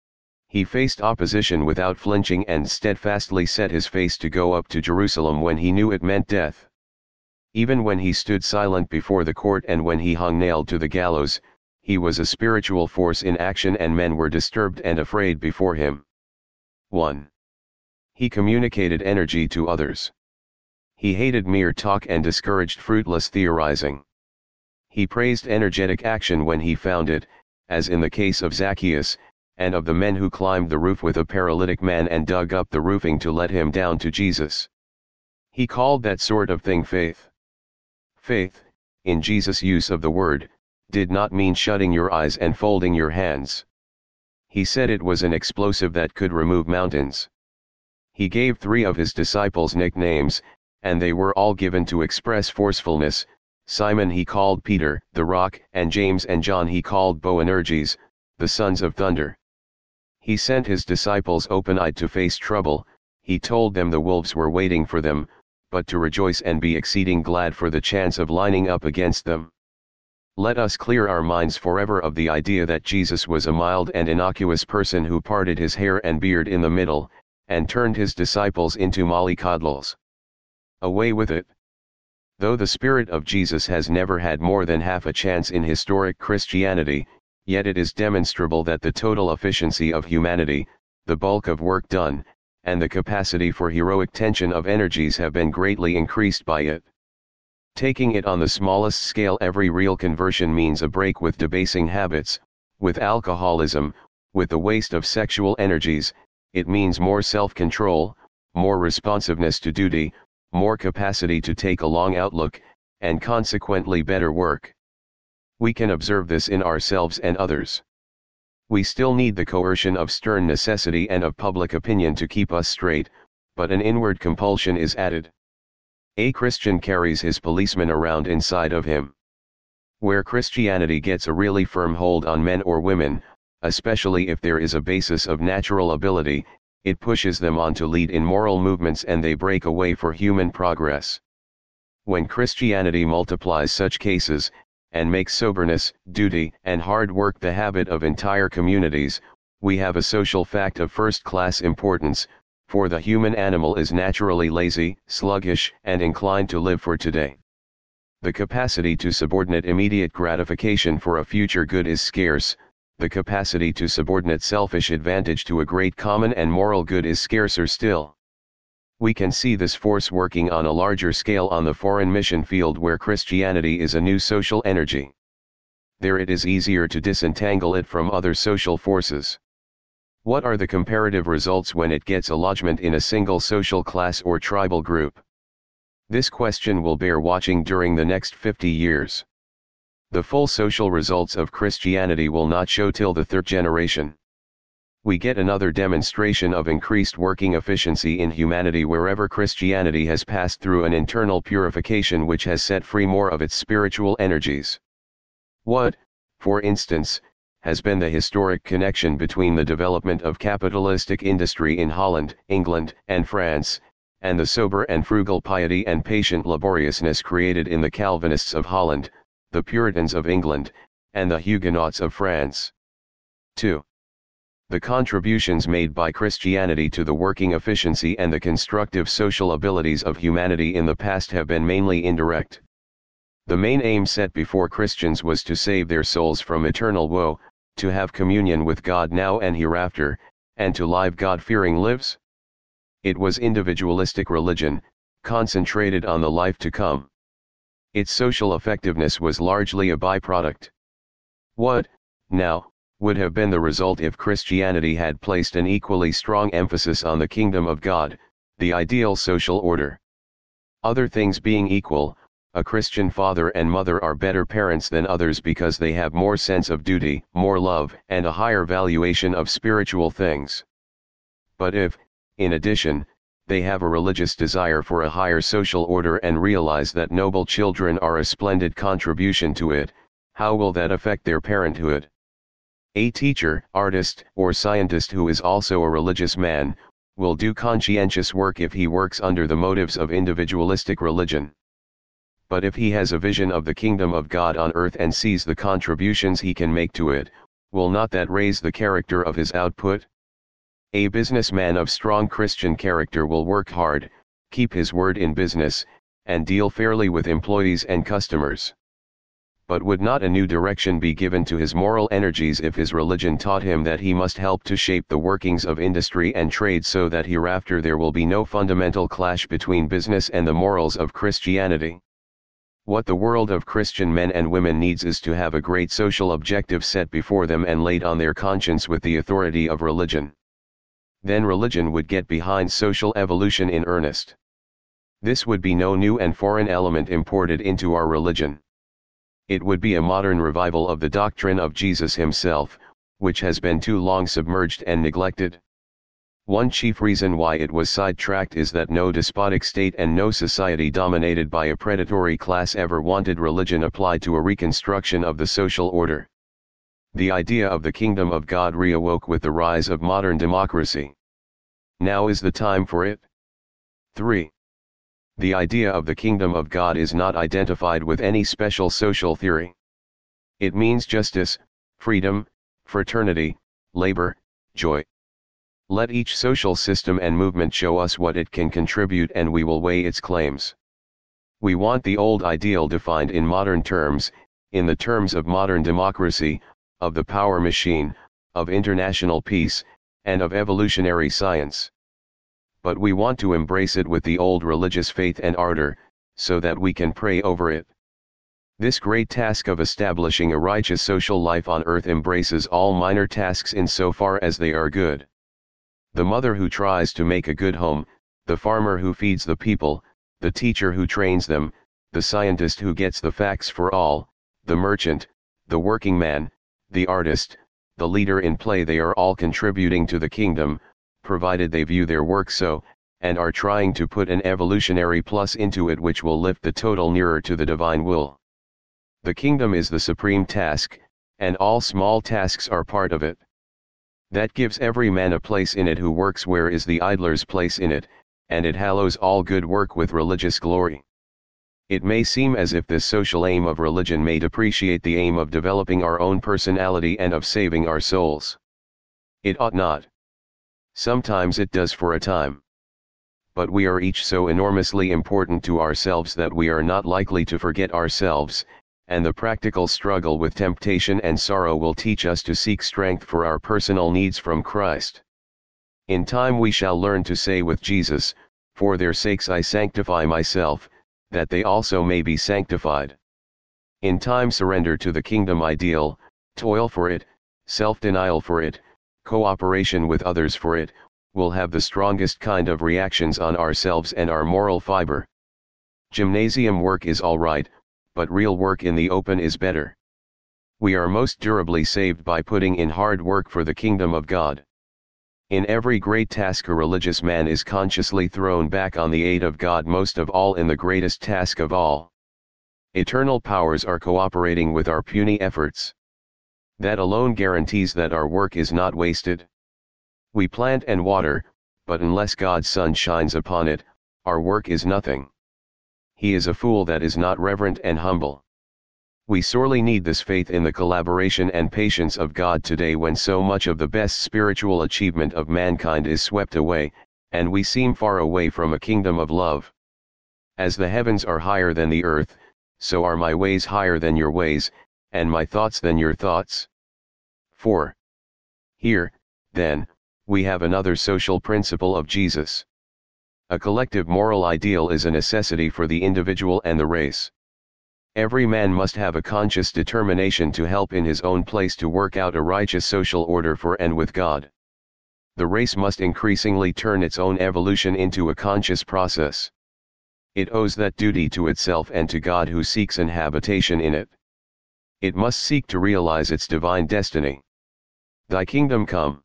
He faced opposition without flinching and steadfastly set his face to go up to Jerusalem when he knew it meant death. Even when he stood silent before the court and when he hung nailed to the gallows, he was a spiritual force in action and men were disturbed and afraid before him. 1. He communicated energy to others. He hated mere talk and discouraged fruitless theorizing. He praised energetic action when he found it, as in the case of Zacchaeus, and of the men who climbed the roof with a paralytic man and dug up the roofing to let him down to Jesus. He called that sort of thing faith. Faith, in Jesus' use of the word, did not mean shutting your eyes and folding your hands. He said it was an explosive that could remove mountains. He gave 3 of his disciples nicknames, and they were all given to express forcefulness. Simon he called Peter, the Rock, and James and John he called Boanerges, the sons of thunder. He sent his disciples open-eyed to face trouble. He told them the wolves were waiting for them, but to rejoice and be exceeding glad for the chance of lining up against them. Let us clear our minds forever of the idea that Jesus was a mild and innocuous person who parted his hair and beard in the middle, and turned his disciples into mollycoddles. Away with it. Though the Spirit of Jesus has never had more than half a chance in historic Christianity, yet it is demonstrable that the total efficiency of humanity, the bulk of work done, and the capacity for heroic tension of energies have been greatly increased by it. Taking it on the smallest scale, every real conversion means a break with debasing habits, with alcoholism, with the waste of sexual energies. It means more self-control, more responsiveness to duty, more capacity to take a long outlook, and consequently better work. We can observe this in ourselves and others. We still need the coercion of stern necessity and of public opinion to keep us straight, but an inward compulsion is added. A Christian carries his policeman around inside of him. Where Christianity gets a really firm hold on men or women, especially if there is a basis of natural ability, it pushes them on to lead in moral movements and they break away for human progress. When Christianity multiplies such cases, and makes soberness, duty, and hard work the habit of entire communities, we have a social fact of first-class importance, for the human animal is naturally lazy, sluggish, and inclined to live for today. The capacity to subordinate immediate gratification for a future good is scarce. The capacity to subordinate selfish advantage to a great common and moral good is scarcer still. We can see this force working on a larger scale on the foreign mission field where Christianity is a new social energy. There it is easier to disentangle it from other social forces. What are the comparative results when it gets a lodgment in a single social class or tribal group? This question will bear watching during the next 50 years. The full social results of Christianity will not show till the third generation. We get another demonstration of increased working efficiency in humanity wherever Christianity has passed through an internal purification which has set free more of its spiritual energies. What, for instance, has been the historic connection between the development of capitalistic industry in Holland, England, and France, and the sober and frugal piety and patient laboriousness created in the Calvinists of Holland, the Puritans of England, and the Huguenots of France? 2. The contributions made by Christianity to the working efficiency and the constructive social abilities of humanity in the past have been mainly indirect. The main aim set before Christians was to save their souls from eternal woe, to have communion with God now and hereafter, and to live God-fearing lives. It was individualistic religion, concentrated on the life to come. Its social effectiveness was largely a byproduct. What, now, would have been the result if Christianity had placed an equally strong emphasis on the kingdom of God, the ideal social order? Other things being equal, a Christian father and mother are better parents than others because they have more sense of duty, more love, and a higher valuation of spiritual things. But if, in addition, they have a religious desire for a higher social order and realize that noble children are a splendid contribution to it, how will that affect their parenthood? A teacher, artist, or scientist who is also a religious man, will do conscientious work if he works under the motives of individualistic religion. But if he has a vision of the kingdom of God on earth and sees the contributions he can make to it, will not that raise the character of his output? A businessman of strong Christian character will work hard, keep his word in business, and deal fairly with employees and customers. But would not a new direction be given to his moral energies if his religion taught him that he must help to shape the workings of industry and trade so that hereafter there will be no fundamental clash between business and the morals of Christianity? What the world of Christian men and women needs is to have a great social objective set before them and laid on their conscience with the authority of religion. Then religion would get behind social evolution in earnest. This would be no new and foreign element imported into our religion. It would be a modern revival of the doctrine of Jesus himself, which has been too long submerged and neglected. One chief reason why it was sidetracked is that no despotic state and no society dominated by a predatory class ever wanted religion applied to a reconstruction of the social order. The idea of the kingdom of God reawoke with the rise of modern democracy. Now is the time for it. 3. The idea of the kingdom of God is not identified with any special social theory. It means justice, freedom, fraternity, labor, joy. Let each social system and movement show us what it can contribute and we will weigh its claims. We want the old ideal defined in modern terms, in the terms of modern democracy, of the power machine, of international peace, and of evolutionary science. but we want to embrace it with the old religious faith and ardor, so that we can pray over it. This great task of establishing a righteous social life on earth embraces all minor tasks insofar as they are good. The mother who tries to make a good home, the farmer who feeds the people, the teacher who trains them, the scientist who gets the facts for all, the merchant, the working man, the artist, the leader in play, they are all contributing to the kingdom, provided they view their work so, and are trying to put an evolutionary plus into it which will lift the total nearer to the divine will. The kingdom is the supreme task, and all small tasks are part of it. That gives every man a place in it who works, where is the idler's place in it, and it hallows all good work with religious glory. It may seem as if this social aim of religion may depreciate the aim of developing our own personality and of saving our souls. It ought not. Sometimes it does for a time. But we are each so enormously important to ourselves that we are not likely to forget ourselves, and the practical struggle with temptation and sorrow will teach us to seek strength for our personal needs from Christ. In time we shall learn to say with Jesus, "For their sakes I sanctify myself, that they also may be sanctified." In time surrender to the kingdom ideal, toil for it, self-denial for it, cooperation with others for it, will have the strongest kind of reactions on ourselves and our moral fiber. Gymnasium work is all right, but real work in the open is better. We are most durably saved by putting in hard work for the kingdom of God. In every great task a religious man is consciously thrown back on the aid of God, most of all in the greatest task of all. Eternal powers are cooperating with our puny efforts. That alone guarantees that our work is not wasted. We plant and water, but unless God's sun shines upon it, our work is nothing. He is a fool that is not reverent and humble. We sorely need this faith in the collaboration and patience of God today, when so much of the best spiritual achievement of mankind is swept away, and we seem far away from a kingdom of love. As the heavens are higher than the earth, so are my ways higher than your ways, and my thoughts than your thoughts. 4. Here, then, we have another social principle of Jesus. A collective moral ideal is a necessity for the individual and the race. Every man must have a conscious determination to help in his own place to work out a righteous social order for and with God. The race must increasingly turn its own evolution into a conscious process. It owes that duty to itself and to God who seeks an habitation in it. It must seek to realize its divine destiny. Thy kingdom come.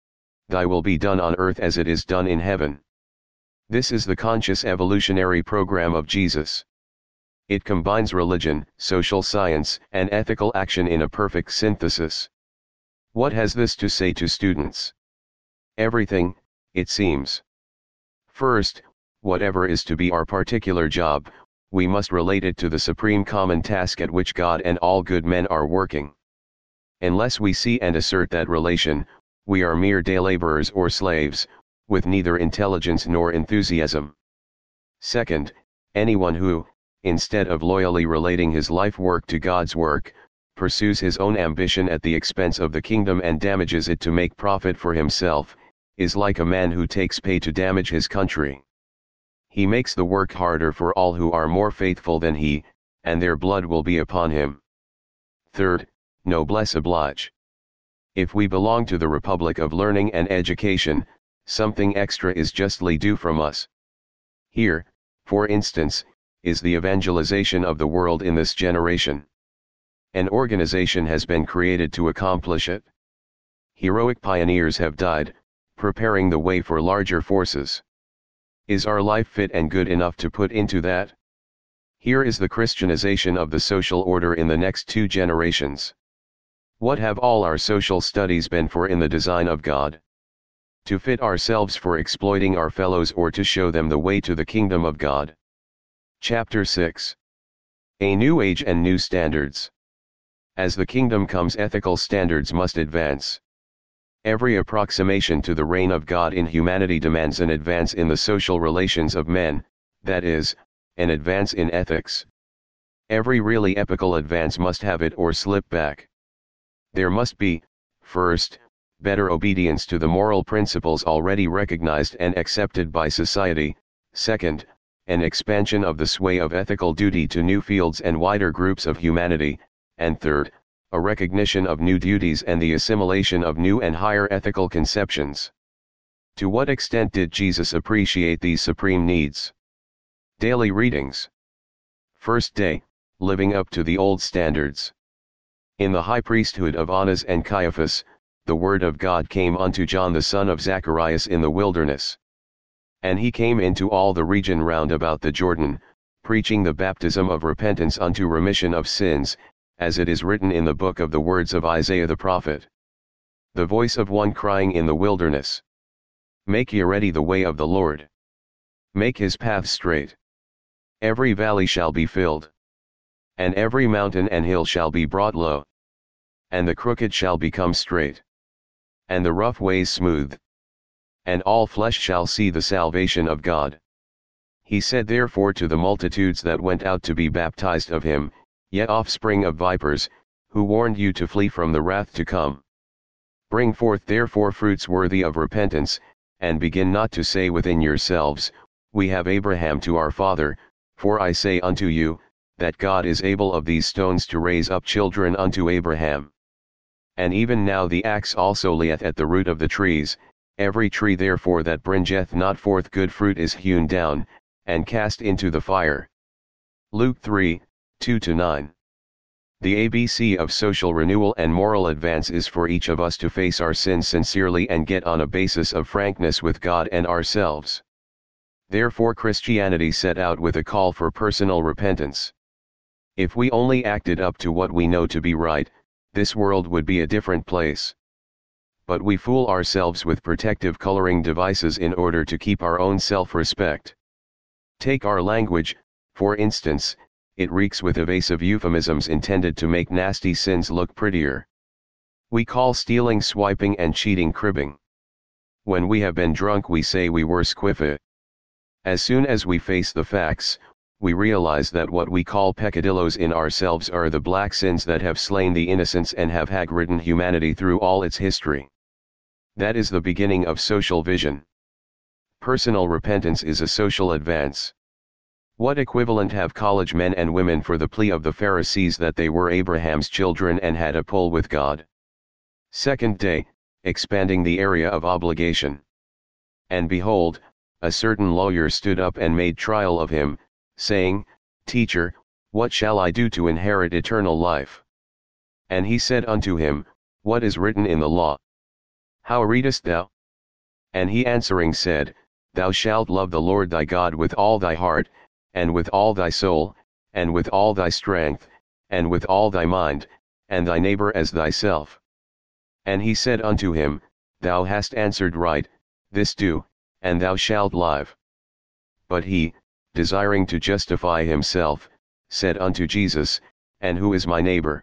Thy will be done on earth as it is done in heaven. This is the conscious evolutionary program of Jesus. It combines religion, social science, and ethical action in a perfect synthesis. What has this to say to students? Everything, it seems. First, whatever is to be our particular job, we must relate it to the supreme common task at which God and all good men are working. Unless we see and assert that relation, we are mere day laborers or slaves, with neither intelligence nor enthusiasm. Second, anyone who, instead of loyally relating his life work to God's work, pursues his own ambition at the expense of the kingdom and damages it to make profit for himself, is like a man who takes pay to damage his country. He makes the work harder for all who are more faithful than he, and their blood will be upon him. Third, noblesse oblige. If we belong to the Republic of Learning and Education, something extra is justly due from us. Here, for instance, is the evangelization of the world in this generation. An organization has been created to accomplish it. Heroic pioneers have died, preparing the way for larger forces. Is our life fit and good enough to put into that? Here is the Christianization of the social order in the next 2 generations. What have all our social studies been for in the design of God? To fit ourselves for exploiting our fellows, or to show them the way to the kingdom of God? Chapter 6. A New Age and New Standards. As the kingdom comes, ethical standards must advance. Every approximation to the reign of God in humanity demands an advance in the social relations of men, that is, an advance in ethics. Every really epical advance must have it or slip back. There must be, first, better obedience to the moral principles already recognized and accepted by society; second, an expansion of the sway of ethical duty to new fields and wider groups of humanity; and third, a recognition of new duties and the assimilation of new and higher ethical conceptions. To what extent did Jesus appreciate these supreme needs? Daily readings. First day, living up to the old standards. In the high priesthood of Annas and Caiaphas, the word of God came unto John the son of Zacharias in the wilderness. And he came into all the region round about the Jordan, preaching the baptism of repentance unto remission of sins, as it is written in the book of the words of Isaiah the prophet. The voice of one crying in the wilderness, Make ye ready the way of the Lord. Make his path straight. Every valley shall be filled. And every mountain and hill shall be brought low. And the crooked shall become straight. And the rough ways smooth. And all flesh shall see the salvation of God. He said therefore to the multitudes that went out to be baptized of him, Ye offspring of vipers, who warned you to flee from the wrath to come? Bring forth therefore fruits worthy of repentance, and begin not to say within yourselves, We have Abraham to our father, for I say unto you, that God is able of these stones to raise up children unto Abraham. And even now the axe also lieth at the root of the trees; every tree therefore that bringeth not forth good fruit is hewn down, and cast into the fire. Luke 3, 2-9. The ABC of social renewal and moral advance is for each of us to face our sins sincerely and get on a basis of frankness with God and ourselves. Therefore Christianity set out with a call for personal repentance. If we only acted up to what we know to be right, this world would be a different place. But we fool ourselves with protective coloring devices in order to keep our own self-respect. Take our language, for instance. It reeks with evasive euphemisms intended to make nasty sins look prettier. We call stealing swiping and cheating cribbing. When we have been drunk we say we were squiffy. As soon as we face the facts, we realize that what we call peccadillos in ourselves are the black sins that have slain the innocents and have hag-ridden humanity through all its history. That is the beginning of social vision. Personal repentance is a social advance. What equivalent have college men and women for the plea of the Pharisees that they were Abraham's children and had a pull with God? Second day, expanding the area of obligation. And behold, a certain lawyer stood up and made trial of him, saying, Teacher, what shall I do to inherit eternal life? And he said unto him, What is written in the law? How readest thou? And he answering said, Thou shalt love the Lord thy God with all thy heart, and with all thy soul, and with all thy strength, and with all thy mind, and thy neighbor as thyself. And he said unto him, Thou hast answered right, this do, and thou shalt live. But he, desiring to justify himself, said unto Jesus, And who is my neighbor?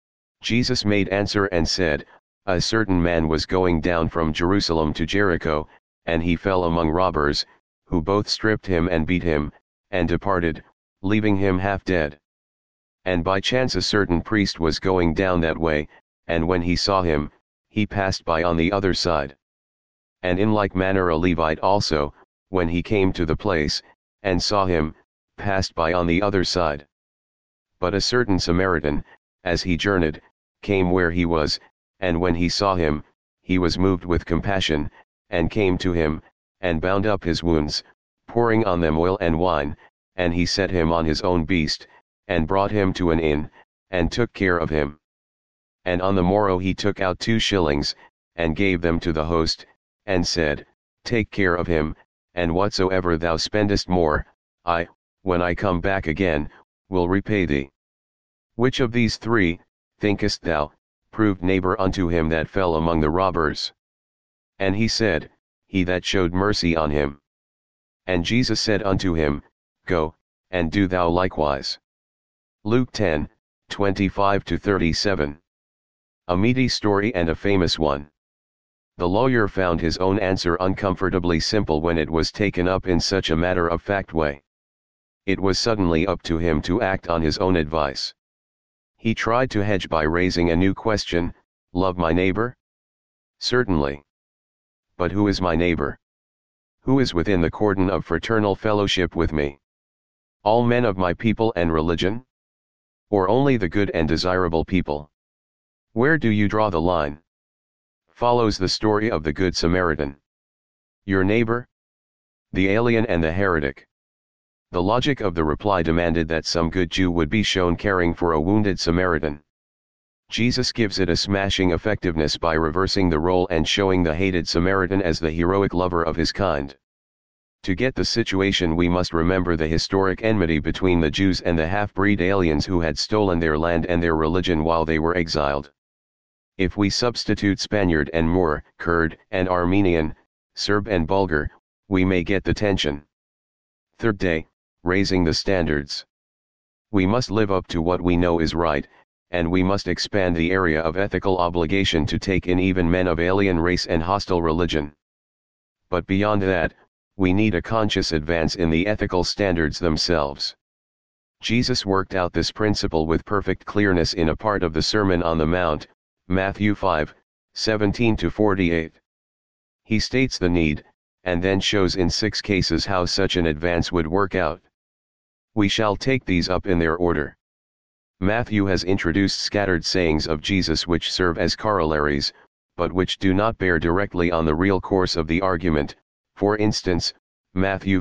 Jesus made answer and said, A certain man was going down from Jerusalem to Jericho, and he fell among robbers, who both stripped him and beat him, and departed, leaving him half dead. And by chance a certain priest was going down that way, and when he saw him, he passed by on the other side. And in like manner a Levite also, when he came to the place, and saw him, passed by on the other side. But a certain Samaritan, as he journeyed, came where he was, and when he saw him, he was moved with compassion, and came to him, and bound up his wounds, pouring on them oil and wine, and he set him on his own beast, and brought him to an inn, and took care of him. And on the morrow he took out 2 shillings, and gave them to the host, and said, Take care of him, and whatsoever thou spendest more, I, when I come back again, will repay thee. Which of these 3, thinkest thou, proved neighbor unto him that fell among the robbers? And he said, He that showed mercy on him. And Jesus said unto him, Go, and do thou likewise. Luke 10, 25-37. A meaty story and a famous one. The lawyer found his own answer uncomfortably simple when it was taken up in such a matter-of-fact way. It was suddenly up to him to act on his own advice. He tried to hedge by raising a new question, Love my neighbor? Certainly. But who is my neighbor? Who is within the cordon of fraternal fellowship with me? All men of my people and religion? Or only the good and desirable people? Where do you draw the line? Follows the story of the Good Samaritan. Your neighbor? The alien and the heretic. The logic of the reply demanded that some good Jew would be shown caring for a wounded Samaritan. Jesus gives it a smashing effectiveness by reversing the role and showing the hated Samaritan as the heroic lover of his kind. To get the situation, we must remember the historic enmity between the Jews and the half-breed aliens who had stolen their land and their religion while they were exiled. If we substitute Spaniard and Moor, Kurd and Armenian, Serb and Bulgar, we may get the tension. Third day, raising the standards. We must live up to what we know is right, and we must expand the area of ethical obligation to take in even men of alien race and hostile religion. But beyond that, we need a conscious advance in the ethical standards themselves. Jesus worked out this principle with perfect clearness in a part of the Sermon on the Mount, Matthew 5:17-48. He states the need, and then shows in 6 cases how such an advance would work out. We shall take these up in their order. Matthew has introduced scattered sayings of Jesus which serve as corollaries, but which do not bear directly on the real course of the argument. For instance, Matthew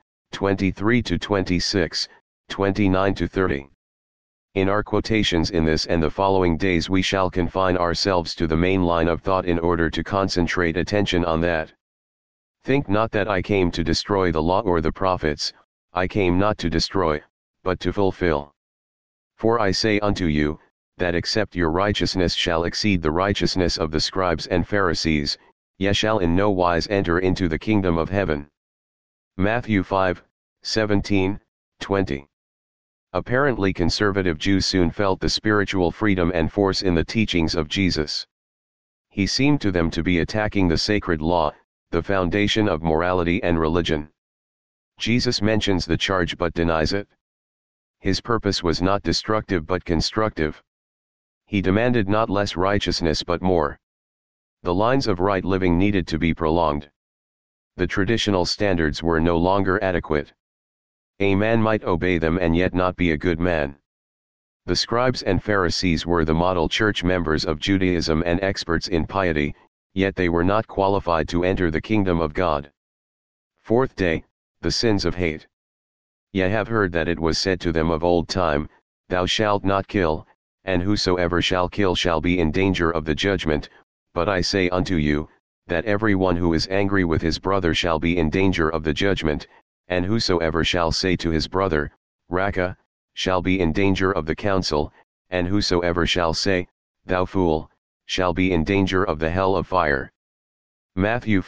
5:23-26, 29-30. In our quotations in this and the following days we shall confine ourselves to the main line of thought in order to concentrate attention on that. Think not that I came to destroy the law or the prophets. I came not to destroy, but to fulfill. For I say unto you, that except your righteousness shall exceed the righteousness of the scribes and Pharisees, ye shall in no wise enter into the kingdom of heaven. Matthew 5:17-20. Apparently conservative Jews soon felt the spiritual freedom and force in the teachings of Jesus. He seemed to them to be attacking the sacred law, the foundation of morality and religion. Jesus mentions the charge but denies it. His purpose was not destructive but constructive. He demanded not less righteousness but more. The lines of right living needed to be prolonged. The traditional standards were no longer adequate. A man might obey them and yet not be a good man. The scribes and Pharisees were the model church members of Judaism and experts in piety, yet they were not qualified to enter the kingdom of God. Fourth day, the sins of hate. Ye have heard that it was said to them of old time, Thou shalt not kill, and whosoever shall kill shall be in danger of the judgment. But I say unto you, that every one who is angry with his brother shall be in danger of the judgment, and whosoever shall say to his brother, Raca, shall be in danger of the council, and whosoever shall say, Thou fool, shall be in danger of the hell of fire. Matthew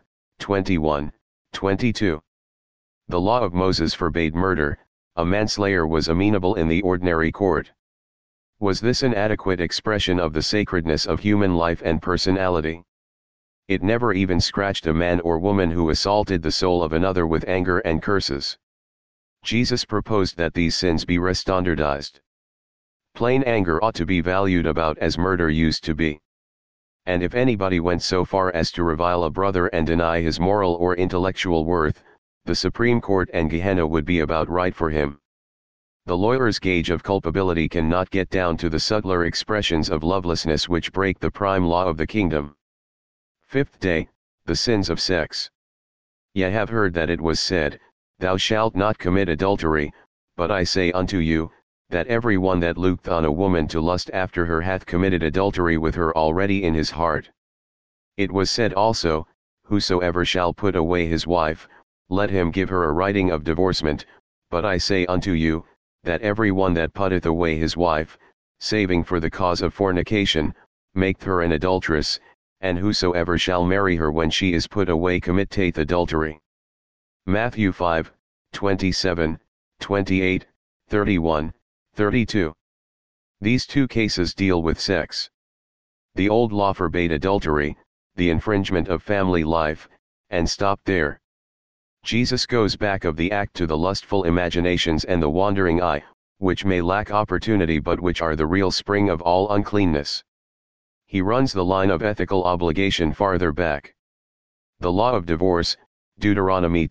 5:21-22. The law of Moses forbade murder. A manslayer was amenable in the ordinary court. Was this an adequate expression of the sacredness of human life and personality? It never even scratched a man or woman who assaulted the soul of another with anger and curses. Jesus proposed that these sins be restandardized. Plain anger ought to be valued about as murder used to be. And if anybody went so far as to revile a brother and deny his moral or intellectual worth, the Supreme Court and Gehenna would be about right for him. The lawyer's gauge of culpability cannot get down to the subtler expressions of lovelessness which break the prime law of the kingdom. Fifth day, the sins of sex. Ye have heard that it was said, Thou shalt not commit adultery, but I say unto you, that every one that looketh on a woman to lust after her hath committed adultery with her already in his heart. It was said also, Whosoever shall put away his wife, let him give her a writing of divorcement. But I say unto you, that every one that putteth away his wife, saving for the cause of fornication, maketh her an adulteress, and whosoever shall marry her when she is put away committeth adultery. Matthew 5:27, 28, 31, 32. These two cases deal with sex. The old law forbade adultery, the infringement of family life, and stopped there. Jesus goes back of the act to the lustful imaginations and the wandering eye, which may lack opportunity but which are the real spring of all uncleanness. he runs the line of ethical obligation farther back. The law of divorce, Deuteronomy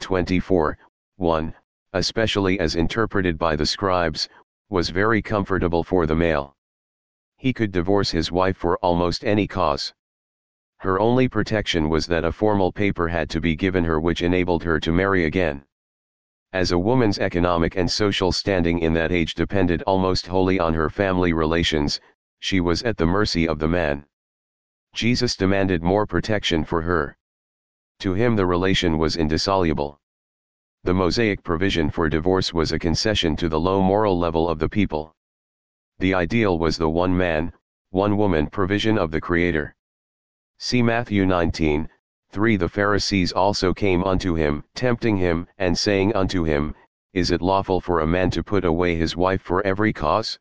24:1, especially as interpreted by the scribes, was very comfortable for the male. He could divorce his wife for almost any cause. Her only protection was that a formal paper had to be given her which enabled her to marry again. As a woman's economic and social standing in that age depended almost wholly on her family relations, she was at the mercy of the man. Jesus demanded more protection for her. To him the relation was indissoluble. The Mosaic provision for divorce was a concession to the low moral level of the people. The ideal was the one man, one woman provision of the Creator. See Matthew 19:3. The Pharisees also came unto him, tempting him, and saying unto him, Is it lawful for a man to put away his wife for every cause?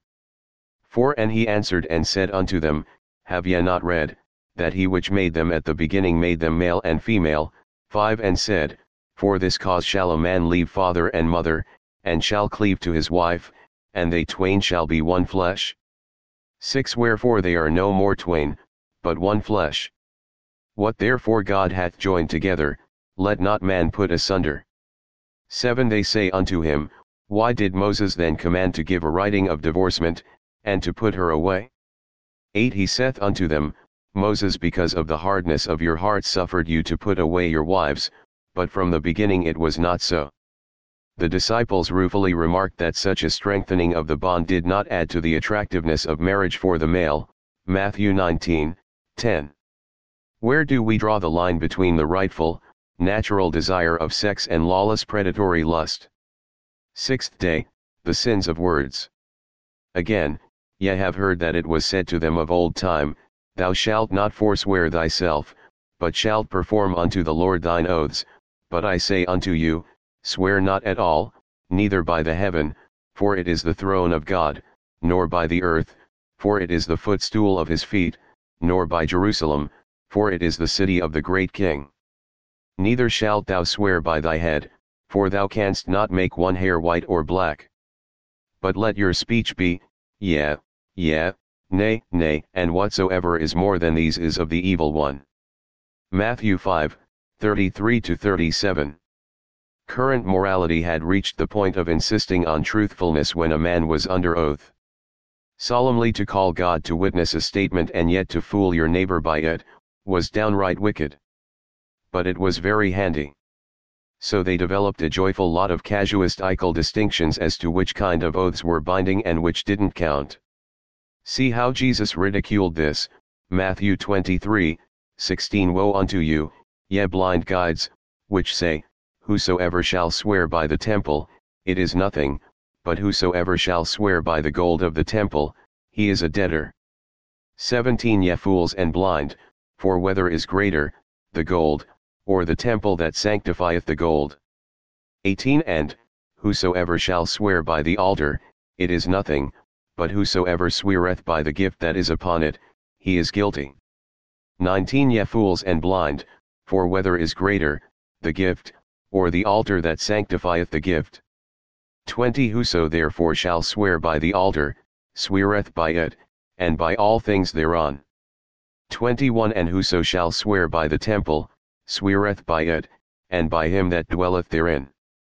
4. And he answered and said unto them, Have ye not read, that he which made them at the beginning made them male and female? 5. And said, For this cause shall a man leave father and mother, and shall cleave to his wife, and they twain shall be one flesh. 6. Wherefore they are no more twain, but one flesh. What therefore God hath joined together, let not man put asunder. 7. They say unto him, Why did Moses then command to give a writing of divorcement, and to put her away? 8. He saith unto them, Moses because of the hardness of your hearts suffered you to put away your wives, but from the beginning it was not so. The disciples ruefully remarked that such a strengthening of the bond did not add to the attractiveness of marriage for the male, Matthew 19:10. Where do we draw the line between the rightful, natural desire of sex and lawless predatory lust? 6th day, the sins of words. Again, ye have heard that it was said to them of old time, Thou shalt not forswear thyself, but shalt perform unto the Lord thine oaths. But I say unto you, Swear not at all, neither by the heaven, for it is the throne of God, nor by the earth, for it is the footstool of his feet, nor by Jerusalem, for it is the city of the great King. Neither shalt thou swear by thy head, for thou canst not make one hair white or black. But let your speech be, Yea, yea, nay, nay, and whatsoever is more than these is of the evil one. Matthew 5:33-37. Current morality had reached the point of insisting on truthfulness when a man was under oath. Solemnly to call God to witness a statement and yet to fool your neighbor by it, was downright wicked. But it was very handy. So they developed a joyful lot of casuistical distinctions as to which kind of oaths were binding and which didn't count. See how Jesus ridiculed this, Matthew 23:16. Woe unto you, ye blind guides, which say, Whosoever shall swear by the temple, it is nothing, but whosoever shall swear by the gold of the temple, he is a debtor. 17. Ye fools and blind, for whether is greater, the gold, or the temple that sanctifieth the gold? 18. And, whosoever shall swear by the altar, it is nothing, but whosoever sweareth by the gift that is upon it, he is guilty. 19. Ye fools and blind, for whether is greater, the gift, or the altar that sanctifieth the gift? 20. Whoso therefore shall swear by the altar, sweareth by it, and by all things thereon. 21. And whoso shall swear by the temple, sweareth by it, and by him that dwelleth therein.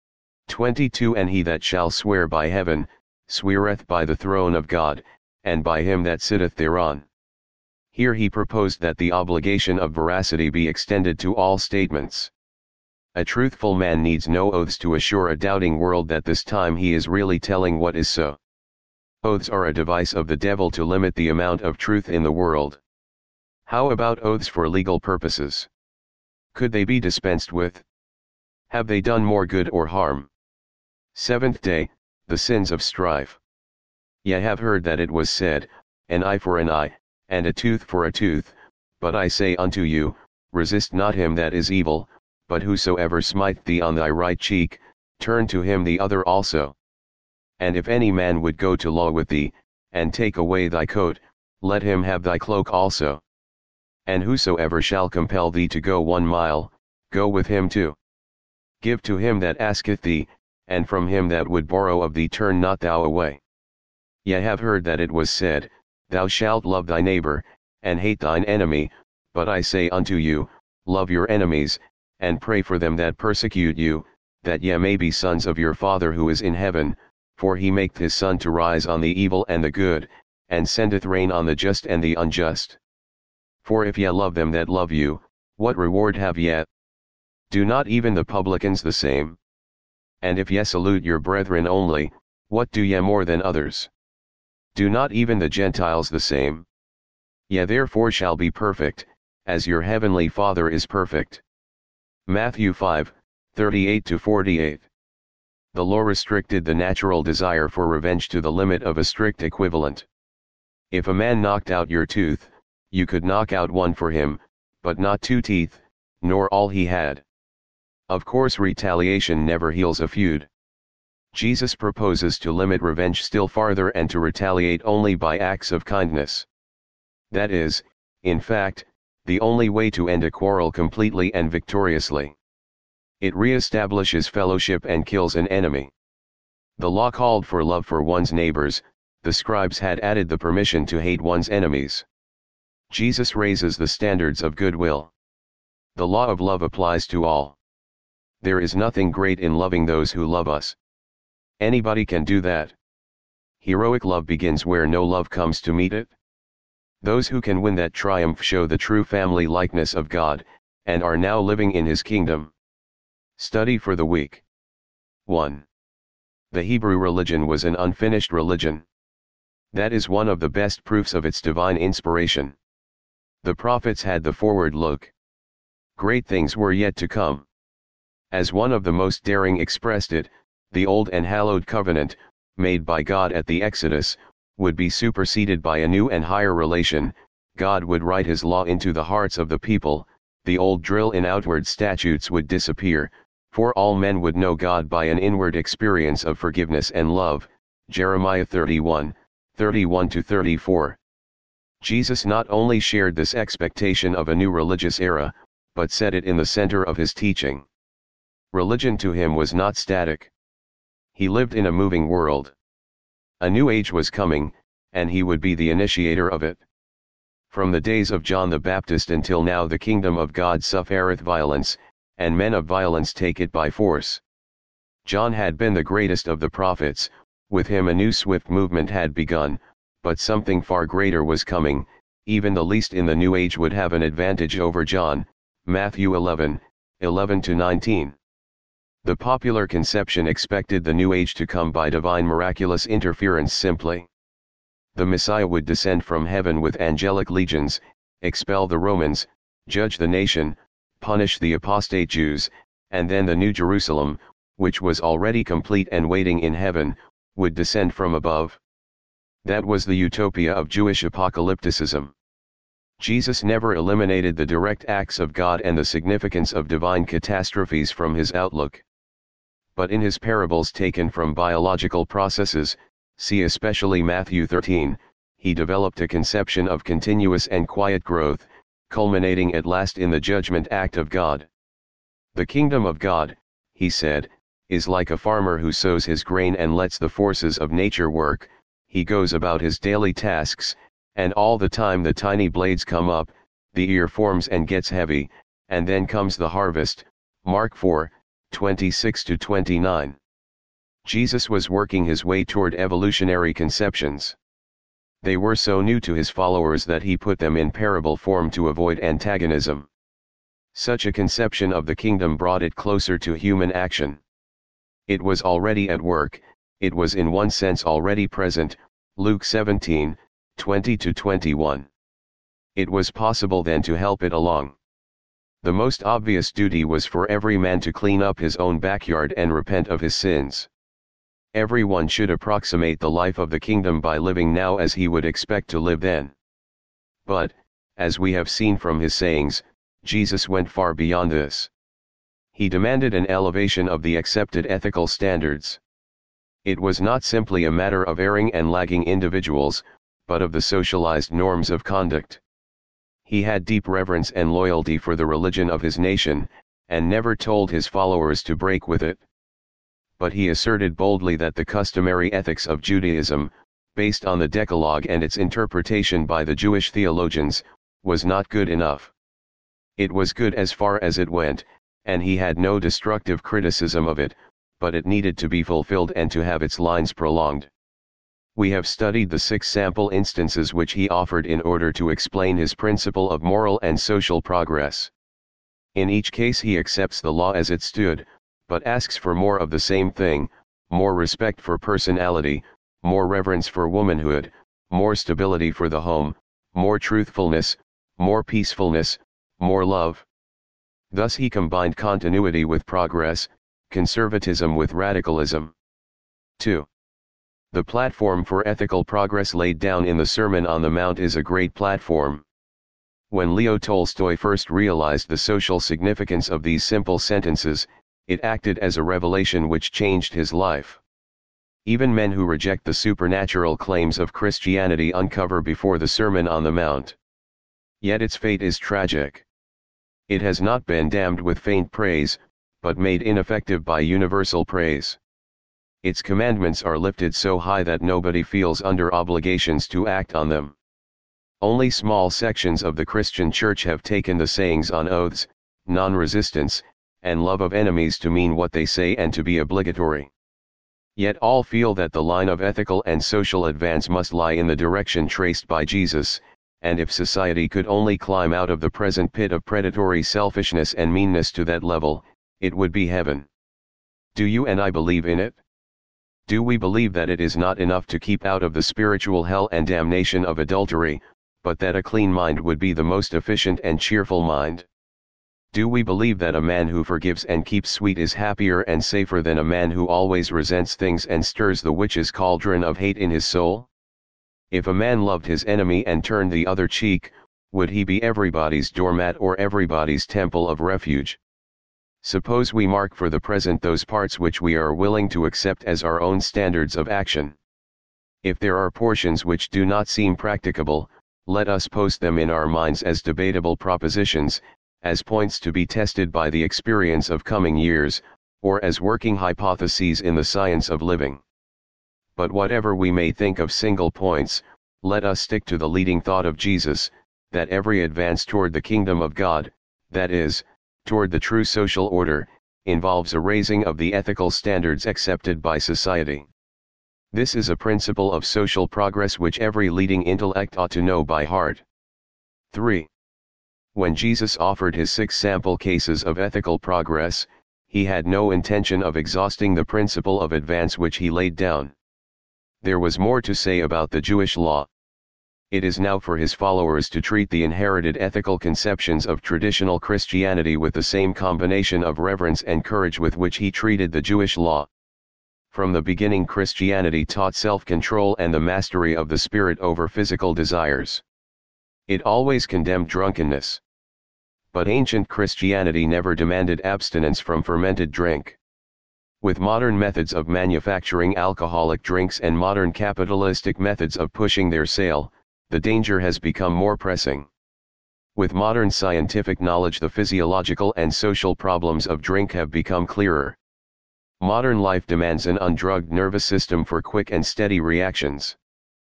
22. And he that shall swear by heaven, sweareth by the throne of God, and by him that sitteth thereon. Here he proposed that the obligation of veracity be extended to all statements. A truthful man needs no oaths to assure a doubting world that this time he is really telling what is so. Oaths are a device of the devil to limit the amount of truth in the world. How about oaths for legal purposes? Could they be dispensed with? Have they done more good or harm? 7th day, the sins of strife. Ye have heard that it was said, An eye for an eye, and a tooth for a tooth, but I say unto you, resist not him that is evil, but whosoever smite thee on thy right cheek, turn to him the other also. And if any man would go to law with thee, and take away thy coat, let him have thy cloak also. And whosoever shall compel thee to go 1 mile, go with him 2. Give to him that asketh thee, and from him that would borrow of thee turn not thou away. Ye have heard that it was said, Thou shalt love thy neighbor, and hate thine enemy, but I say unto you, love your enemies, and pray for them that persecute you, that ye may be sons of your Father who is in heaven, for he maketh his sun to rise on the evil and the good, and sendeth rain on the just and the unjust. For if ye love them that love you, what reward have ye? Do not even the publicans the same? And if ye salute your brethren only, what do ye more than others? Do not even the Gentiles the same? Ye therefore shall be perfect, as your heavenly Father is perfect. Matthew 5:38-48. The law restricted the natural desire for revenge to the limit of a strict equivalent. If a man knocked out your tooth, you could knock out one for him, but not 2 teeth, nor all he had. Of course, retaliation never heals a feud. Jesus proposes to limit revenge still farther and to retaliate only by acts of kindness. That is, in fact, the only way to end a quarrel completely and victoriously. It re-establishes fellowship and kills an enemy. The law called for love for one's neighbors, the scribes had added the permission to hate one's enemies. Jesus raises the standards of goodwill. The law of love applies to all. There is nothing great in loving those who love us. Anybody can do that. Heroic love begins where no love comes to meet it. Those who can win that triumph show the true family likeness of God, and are now living in His kingdom. Study for the week. 1. The Hebrew religion was an unfinished religion. That is one of the best proofs of its divine inspiration. The prophets had the forward look. Great things were yet to come. As one of the most daring expressed it, the old and hallowed covenant, made by God at the Exodus, would be superseded by a new and higher relation. God would write His law into the hearts of the people, the old drill in outward statutes would disappear, for all men would know God by an inward experience of forgiveness and love. Jeremiah 31:31-34. Jesus not only shared this expectation of a new religious era, but set it in the center of His teaching. Religion to Him was not static. He lived in a moving world. A new age was coming, and He would be the initiator of it. From the days of John the Baptist until now the kingdom of God suffereth violence, and men of violence take it by force. John had been the greatest of the prophets, with him a new swift movement had begun, but something far greater was coming. Even the least in the new age would have an advantage over John. Matthew 11:11-19. The popular conception expected the new age to come by divine miraculous interference simply. The Messiah would descend from heaven with angelic legions, expel the Romans, judge the nation, punish the apostate Jews, and then the New Jerusalem, which was already complete and waiting in heaven, would descend from above. That was the utopia of Jewish apocalypticism. Jesus never eliminated the direct acts of God and the significance of divine catastrophes from His outlook. But in His parables taken from biological processes, see especially Matthew 13, He developed a conception of continuous and quiet growth, culminating at last in the judgment act of God. The kingdom of God, He said, is like a farmer who sows his grain and lets the forces of nature work. He goes about his daily tasks, and all the time the tiny blades come up, the ear forms and gets heavy, and then comes the harvest. Mark 4:26-29. Jesus was working His way toward evolutionary conceptions. They were so new to His followers that He put them in parable form to avoid antagonism. Such a conception of the kingdom brought it closer to human action. It was already at work, it was in one sense already present. Luke 17:20-21. It was possible then to help it along. The most obvious duty was for every man to clean up his own backyard and repent of his sins. Everyone should approximate the life of the kingdom by living now as he would expect to live then. But, as we have seen from His sayings, Jesus went far beyond this. He demanded an elevation of the accepted ethical standards. It was not simply a matter of erring and lagging individuals, but of the socialized norms of conduct. He had deep reverence and loyalty for the religion of His nation, and never told His followers to break with it. But He asserted boldly that the customary ethics of Judaism, based on the Decalogue and its interpretation by the Jewish theologians, was not good enough. It was good as far as it went, and he had no destructive criticism of it, but it needed to be fulfilled and to have its lines prolonged. We have studied the 6 sample instances which he offered in order to explain his principle of moral and social progress. In each case he accepts the law as it stood, but asks for more of the same thing, more respect for personality, more reverence for womanhood, more stability for the home, more truthfulness, more peacefulness, more love. Thus he combined continuity with progress, conservatism with radicalism. 2. The platform for ethical progress laid down in the Sermon on the Mount is a great platform. When Leo Tolstoy first realized the social significance of these simple sentences, it acted as a revelation which changed his life. Even men who reject the supernatural claims of Christianity uncover before the Sermon on the Mount. Yet its fate is tragic. It has not been damned with faint praise, but made ineffective by universal praise. Its commandments are lifted so high that nobody feels under obligations to act on them. Only small sections of the Christian Church have taken the sayings on oaths, non-resistance, and love of enemies to mean what they say and to be obligatory. Yet all feel that the line of ethical and social advance must lie in the direction traced by Jesus, and if society could only climb out of the present pit of predatory selfishness and meanness to that level, it would be heaven. Do you and I believe in it? Do we believe that it is not enough to keep out of the spiritual hell and damnation of adultery, but that a clean mind would be the most efficient and cheerful mind? Do we believe that a man who forgives and keeps sweet is happier and safer than a man who always resents things and stirs the witch's cauldron of hate in his soul? If a man loved his enemy and turned the other cheek, would he be everybody's doormat or everybody's temple of refuge? Suppose we mark for the present those parts which we are willing to accept as our own standards of action. If there are portions which do not seem practicable, let us post them in our minds as debatable propositions, as points to be tested by the experience of coming years, or as working hypotheses in the science of living. But whatever we may think of single points, let us stick to the leading thought of Jesus, that every advance toward the kingdom of God, that is, toward the true social order, involves a raising of the ethical standards accepted by society. This is a principle of social progress which every leading intellect ought to know by heart. 3. When Jesus offered his 6 sample cases of ethical progress, he had no intention of exhausting the principle of advance which he laid down. There was more to say about the Jewish law. It is now for his followers to treat the inherited ethical conceptions of traditional Christianity with the same combination of reverence and courage with which he treated the Jewish law. From the beginning, Christianity taught self-control and the mastery of the spirit over physical desires. It always condemned drunkenness. But ancient Christianity never demanded abstinence from fermented drink. With modern methods of manufacturing alcoholic drinks and modern capitalistic methods of pushing their sale, the danger has become more pressing. With modern scientific knowledge, the physiological and social problems of drink have become clearer. Modern life demands an undrugged nervous system for quick and steady reactions.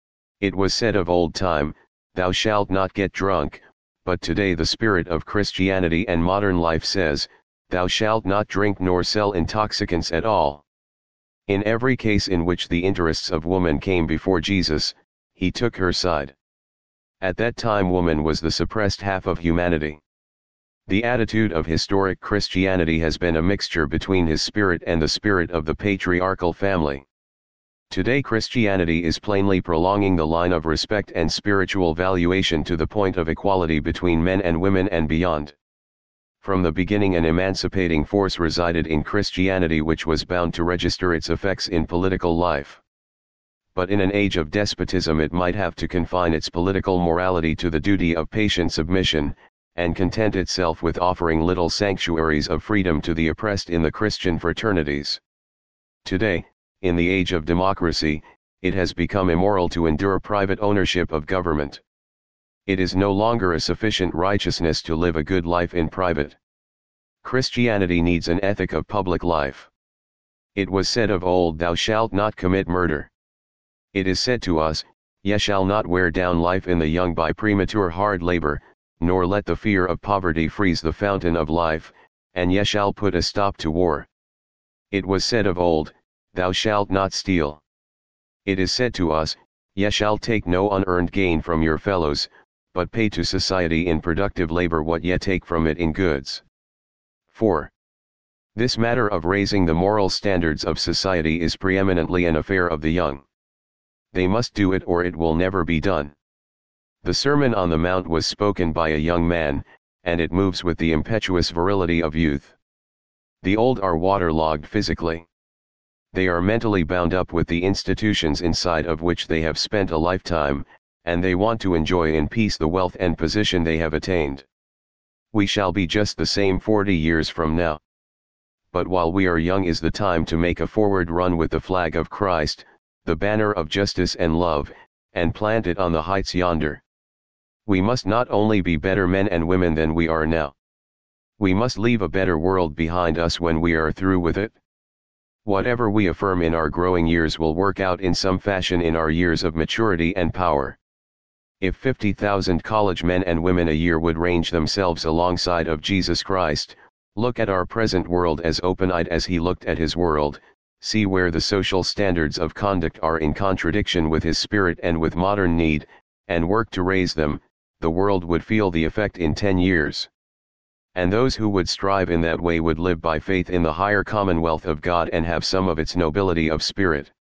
It was said of old time, "Thou shalt not get drunk," but today the spirit of Christianity and modern life says, "Thou shalt not drink nor sell intoxicants at all." In every case in which the interests of woman came before Jesus, he took her side. At that time woman was the suppressed half of humanity. The attitude of historic Christianity has been a mixture between his spirit and the spirit of the patriarchal family. Today Christianity is plainly prolonging the line of respect and spiritual valuation to the point of equality between men and women and beyond. From the beginning an emancipating force resided in Christianity which was bound to register its effects in political life. But in an age of despotism it might have to confine its political morality to the duty of patient submission, and content itself with offering little sanctuaries of freedom to the oppressed in the Christian fraternities. Today, in the age of democracy, it has become immoral to endure private ownership of government. It is no longer a sufficient righteousness to live a good life in private. Christianity needs an ethic of public life. It was said of old, "Thou shalt not commit murder." It is said to us, "Ye shall not wear down life in the young by premature hard labor, nor let the fear of poverty freeze the fountain of life, and ye shall put a stop to war. It was said of old, Thou shalt not steal. It is said to us, Ye shall take no unearned gain from your fellows, but pay to society in productive labor what ye take from it in goods. 4. This matter of raising the moral standards of society is preeminently an affair of the young. They must do it or it will never be done. The Sermon on the Mount was spoken by a young man, and it moves with the impetuous virility of youth. The old are waterlogged physically. They are mentally bound up with the institutions inside of which they have spent a lifetime, and they want to enjoy in peace the wealth and position they have attained. We shall be just the same 40 years from now. But while we are young is the time to make a forward run with the flag of Christ, the banner of justice and love, and plant it on the heights yonder. We must not only be better men and women than we are now. We must leave a better world behind us when we are through with it. Whatever we affirm in our growing years will work out in some fashion in our years of maturity and power. If 50,000 college men and women a year would range themselves alongside of Jesus Christ, look at our present world as open-eyed as he looked at his world, see where the social standards of conduct are in contradiction with his spirit and with modern need, and work to raise them, the world would feel the effect in 10 years. And those who would strive in that way would live by faith in the higher commonwealth of God and have some of its nobility of spirit.